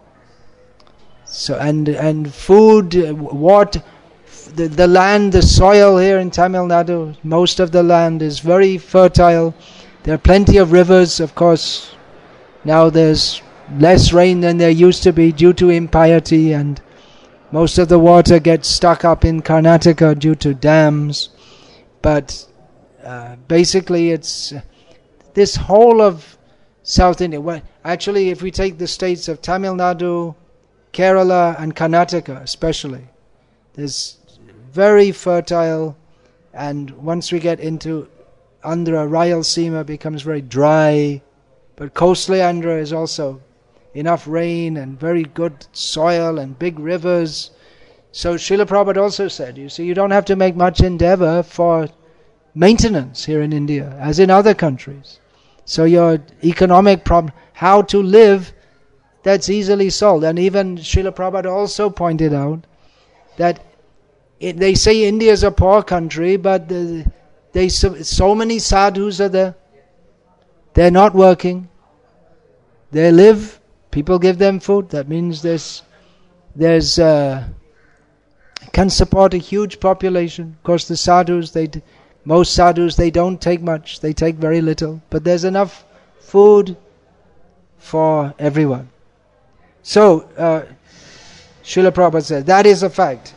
So and and food, water, the, the land, the soil here in Tamil Nadu, most of the land is very fertile. There are plenty of rivers, of course. Now there's less rain than there used to be due to impiety, and most of the water gets stuck up in Karnataka due to dams. But uh, basically it's uh, this whole of South India. Well, actually, if we take the states of Tamil Nadu, Kerala and Karnataka especially, there's very fertile, and once we get into Andhra, Rayalaseema becomes very dry, but coastal Andhra is also enough rain and very good soil and big rivers. So Srila Prabhupada also said, you see, you don't have to make much endeavor for maintenance here in India, as in other countries. So your economic problem, how to live, that's easily solved. And even Srila Prabhupada also pointed out that it, they say India is a poor country, but the, they so, so many sadhus are there. They're not working. They live. People give them food. That means there's there's uh, can support a huge population. Of course, the sadhus, they most sadhus they don't take much. They take very little, but there's enough food for everyone. So, uh, Srila Prabhupada says, that is a fact.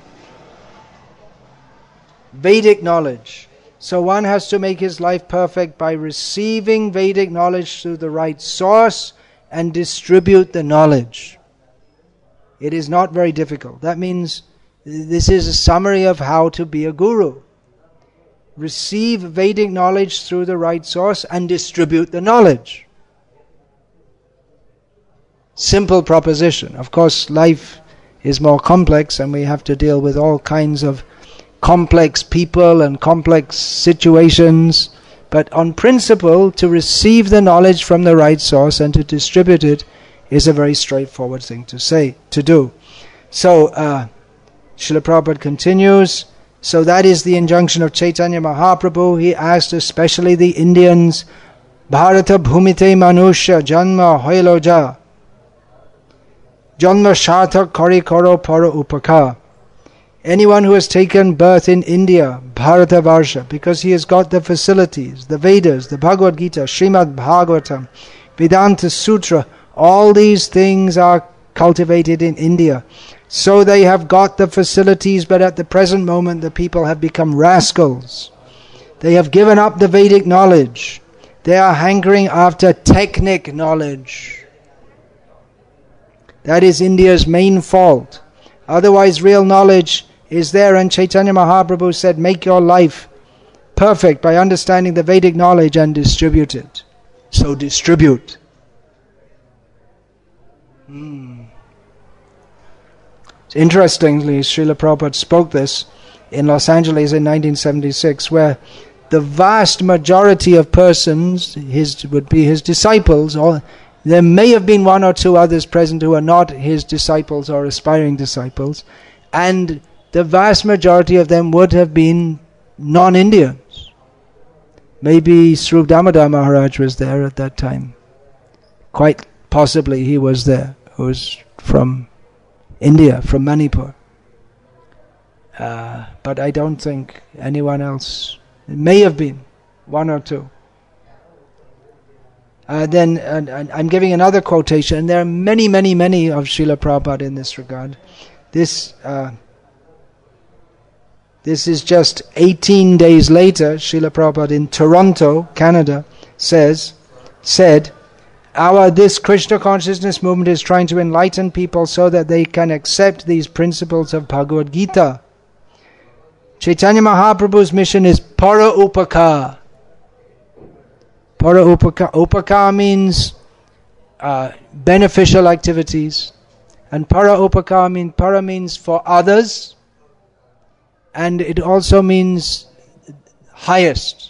Vedic knowledge. So one has to make his life perfect by receiving Vedic knowledge through the right source and distribute the knowledge. It is not very difficult. That means this is a summary of how to be a guru. Receive Vedic knowledge through the right source and distribute the knowledge. Simple proposition. Of course, life is more complex and we have to deal with all kinds of complex people and complex situations. But on principle, to receive the knowledge from the right source and to distribute it is a very straightforward thing to say, to do. So, uh, Srila Prabhupada continues, so that is the injunction of Chaitanya Mahaprabhu. He asked especially the Indians, Bharata bhumite manusya janma hoiloja janma sharthak kari karo para upaka. Anyone who has taken birth in India, Bharata Varsha, because he has got the facilities, the Vedas, the Bhagavad Gita, Srimad Bhagavatam, Vedanta Sutra, all these things are cultivated in India. So they have got the facilities, but at the present moment the people have become rascals. They have given up the Vedic knowledge. They are hankering after technic knowledge. That is India's main fault. Otherwise real knowledge is there, and Chaitanya Mahaprabhu said, make your life perfect by understanding the Vedic knowledge and distribute it. So distribute. Hmm. Interestingly, Srila Prabhupada spoke this in Los Angeles in nineteen seventy-six, where the vast majority of persons his would be his disciples, or there may have been one or two others present who are not his disciples or aspiring disciples, and the vast majority of them would have been non-Indians. Maybe Swarup Damodar Maharaj was there at that time. Quite possibly he was there, who was from India, from Manipur. Uh, but I don't think anyone else. It may have been one or two. Uh, then uh, I'm giving another quotation, and there are many, many, many of Srila Prabhupada in this regard. This uh, this is just eighteen days later. Srila Prabhupada in Toronto, Canada, says, said, Our this Krishna consciousness movement is trying to enlighten people so that they can accept these principles of Bhagavad Gita. Chaitanya Mahaprabhu's mission is para upaka. Para upaka, upaka means uh, beneficial activities, and para upaka mean para means for others, and it also means highest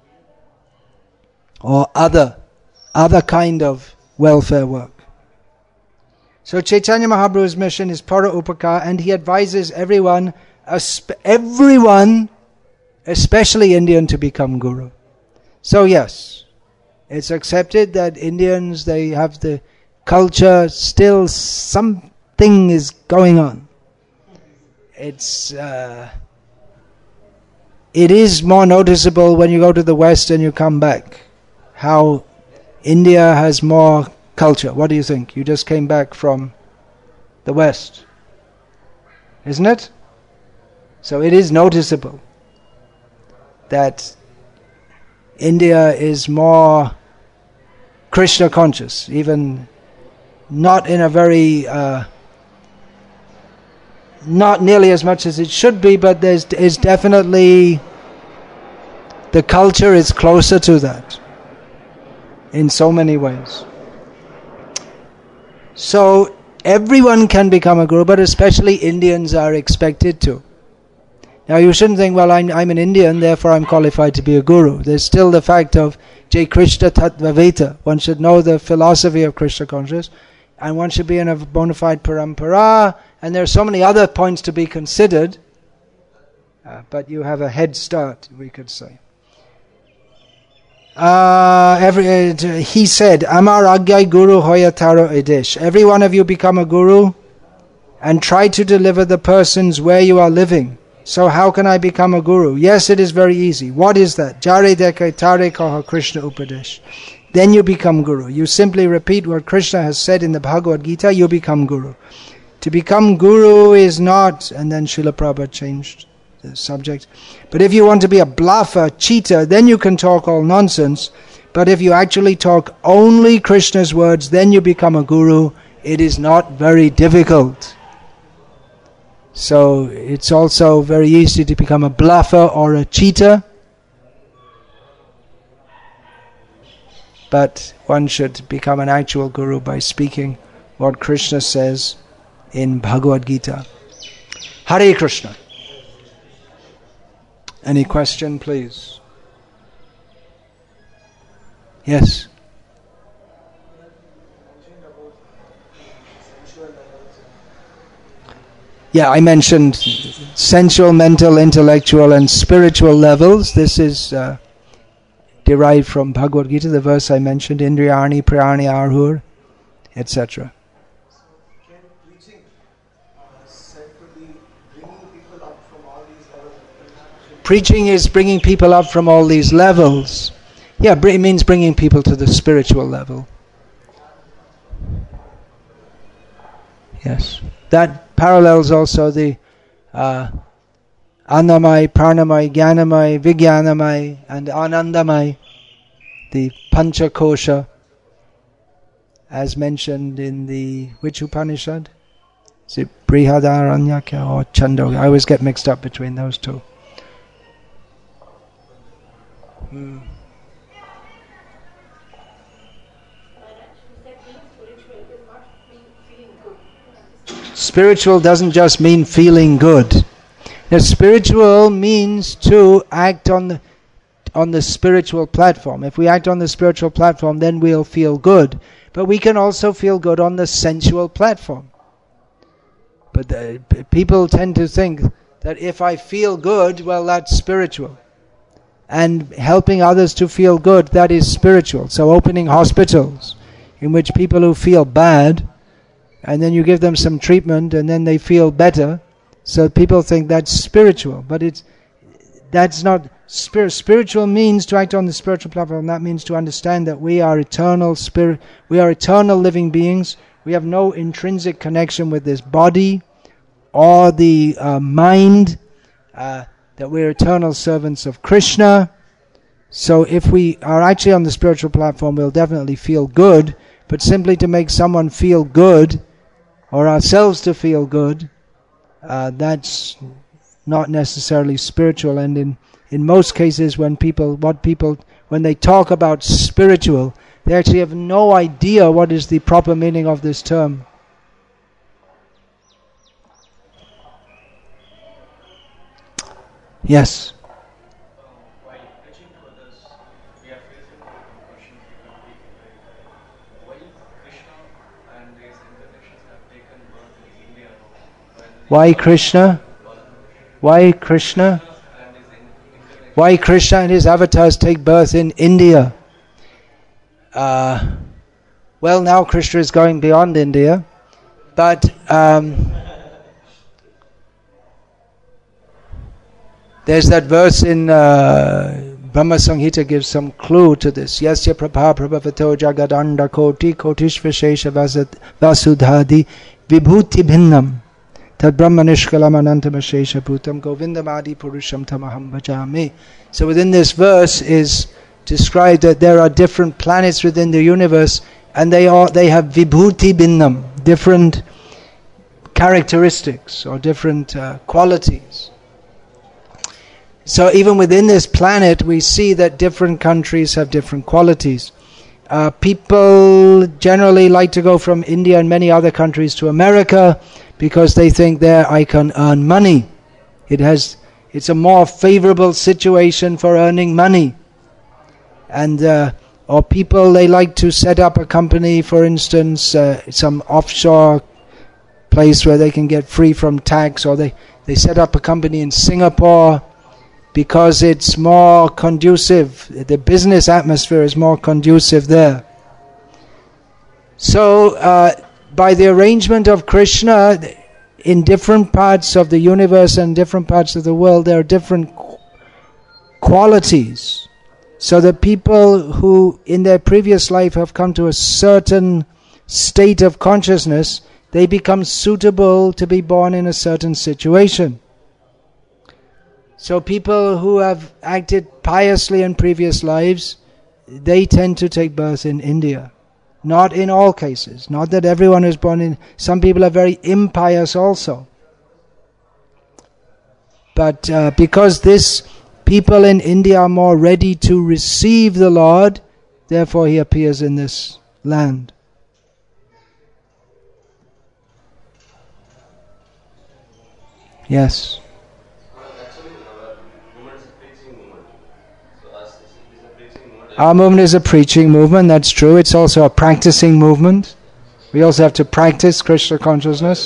or other. Other kind of welfare work. So Chaitanya Mahaprabhu's mission is para upaka, and he advises everyone, everyone, especially Indian, to become guru. So yes, It's accepted that Indians, they have the culture, still something is going on. It's uh, it is more noticeable when you go to the West and you come back, how India has more culture. What do you think? You just came back from the West, isn't it? So it is noticeable that India is more Krishna conscious, even not in a very, uh, not nearly as much as it should be, but there's is definitely, the culture is closer to that in so many ways. So everyone can become a guru, but especially Indians are expected to. Now you shouldn't think, well, I'm, I'm an Indian, therefore I'm qualified to be a guru. There's still the fact of Jai Krishna Tattvaveta. One should know the philosophy of Krishna consciousness, and one should be in a bona fide parampara, and there are so many other points to be considered, uh, but you have a head start, we could say. Uh, every, uh, he said, Amar Agyai Guru Hoya Taro Idish. Every one of you become a guru and try to deliver the persons where you are living. So how can I become a guru? Yes, it is very easy. What is that? Jare Dekai Tare Kaha Krishna Upadesh. Then you become guru. You simply repeat what Krishna has said in the Bhagavad Gita, you become guru. To become guru is not, and then Srila Prabhupada changed the subject. But if you want to be a bluffer, cheater, then you can talk all nonsense. But if you actually talk only Krishna's words, then you become a guru. It is not very difficult. So it's also very easy to become a bluffer or a cheater. But one should become an actual guru by speaking what Krishna says in Bhagavad Gita. Hare Krishna. Any question, please? Yes. Yeah, I mentioned sensual, mental, intellectual and spiritual levels. This is uh, derived from Bhagavad Gita, the verse I mentioned, Indriyani, Prayani, Arhur, et cetera. So, can preaching uh, centrally bringing people up from all these levels? Preaching is bringing people up from all these levels. Yeah, it means bringing people to the spiritual level. Yes. That parallels also the uh, Annamai, Pranamai, Jnanamai, Vijnanamai and Anandamai, the Panchakosha, as mentioned in the, which Upanishad? Is it Brihadaranyaka or Chandogya? I always get mixed up between those two. Hmm. Spiritual doesn't just mean feeling good. The spiritual means to act on the on the spiritual platform. If we act on the spiritual platform, then we'll feel good. But we can also feel good on the sensual platform. But the, people tend to think that if I feel good, well, that's spiritual. And helping others to feel good, that is spiritual. So opening hospitals in which people who feel bad, and then you give them some treatment and then they feel better, so people think that's spiritual. But it's that's not spirit. Spiritual means to act on the spiritual platform. That means to understand that we are eternal spirit, we are eternal living beings. We have no intrinsic connection with this body or the uh, mind, uh, that we're eternal servants of Krishna. So if we are actually on the spiritual platform, we'll definitely feel good. But simply to make someone feel good, or ourselves to feel good, uh, that's not necessarily spiritual. And in, in most cases, when people, what people, when they talk about spiritual, they actually have no idea what is the proper meaning of this term. Yes. While preaching to others, we are facing the question frequently, why Krishna and his incarnations have taken birth in India? Why Krishna? Why Krishna? Why Krishna and his avatars take birth in India? uh, well, now Krishna is going beyond India, but um, there's that verse in uh, Brahma Samhita gives some clue to this. Yasya prabha prabhavato jagadanda koti kotishvashesha vasudhadi vibhuti bhinnam tad brahmanishkalam anantamashesha bhutam govindamadi purusham tamaham bhajami. So within this verse is described that there are different planets within the universe, and they are they have vibhuti bhinnam, different characteristics or different uh, qualities. So even within this planet, we see that different countries have different qualities. Uh, people generally like to go from India and many other countries to America because they think there I can earn money. It has, it's a more favorable situation for earning money. And uh, or people, they like to set up a company, for instance, uh, some offshore place where they can get free from tax, or they, they set up a company in Singapore because it's more conducive. The business atmosphere is more conducive there. So, uh, by the arrangement of Krishna, in different parts of the universe and different parts of the world, there are different qualities. So that people who in their previous life have come to a certain state of consciousness, they become suitable to be born in a certain situation. So people who have acted piously in previous lives, they tend to take birth in India. Not in all cases. Not that everyone who's born in... Some people are very impious also. But uh, because this people in India are more ready to receive the Lord, therefore he appears in this land. Yes. Our movement is a preaching movement, that's true. It's also a practicing movement. We also have to practice Krishna consciousness.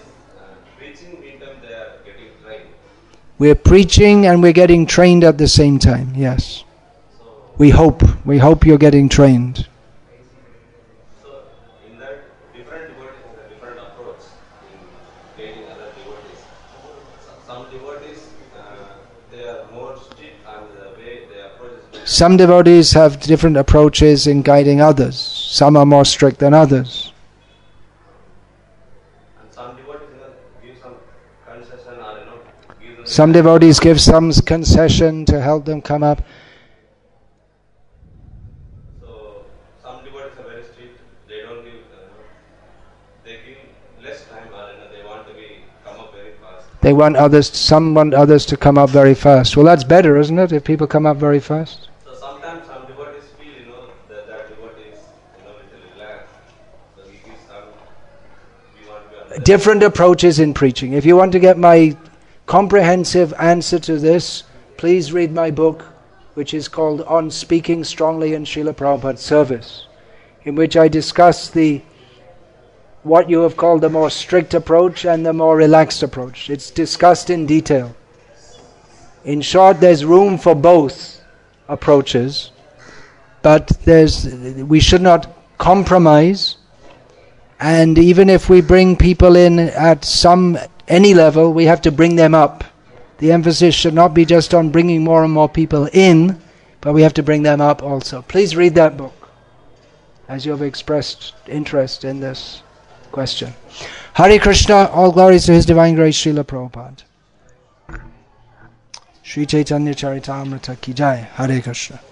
We're preaching and we're getting trained at the same time, yes. We hope. We hope you're getting trained. So, in that, different devotees have a different approach in gaining other devotees. Some devotees, uh, they are more strict and the way they approach is... Some devotees have different approaches in guiding others. Some are more strict than others. And some devotees, you know, give some concession or, you know, give them... Some devotees give some concession to help them come up. So, some devotees are very strict. They don't give... Uh, they give less time or, you know, they want to be come up very fast. They want others, some want others to come up very fast. Well, that's better, isn't it, if people come up very fast? So sometimes some devotees feel, you know, that that devotee is, you know, little relaxed. So we give some, we want to be on the Different approaches in preaching. If you want to get my comprehensive answer to this, please read my book, which is called On Speaking Strongly in Srila Prabhupada's Service, in which I discuss the what you have called the more strict approach and the more relaxed approach. It's discussed in detail. In short, there's room for both approaches, but there's we should not compromise. And even if we bring people in at some any level, we have to bring them up. The emphasis should not be just on bringing more and more people in, but we have to bring them up also. Please read that book, as you have expressed interest in this question. Hare Krishna, all glories to His Divine Grace, Srila Prabhupada. Shri Chaitanya Charitamrita ki jai. Hare Krishna.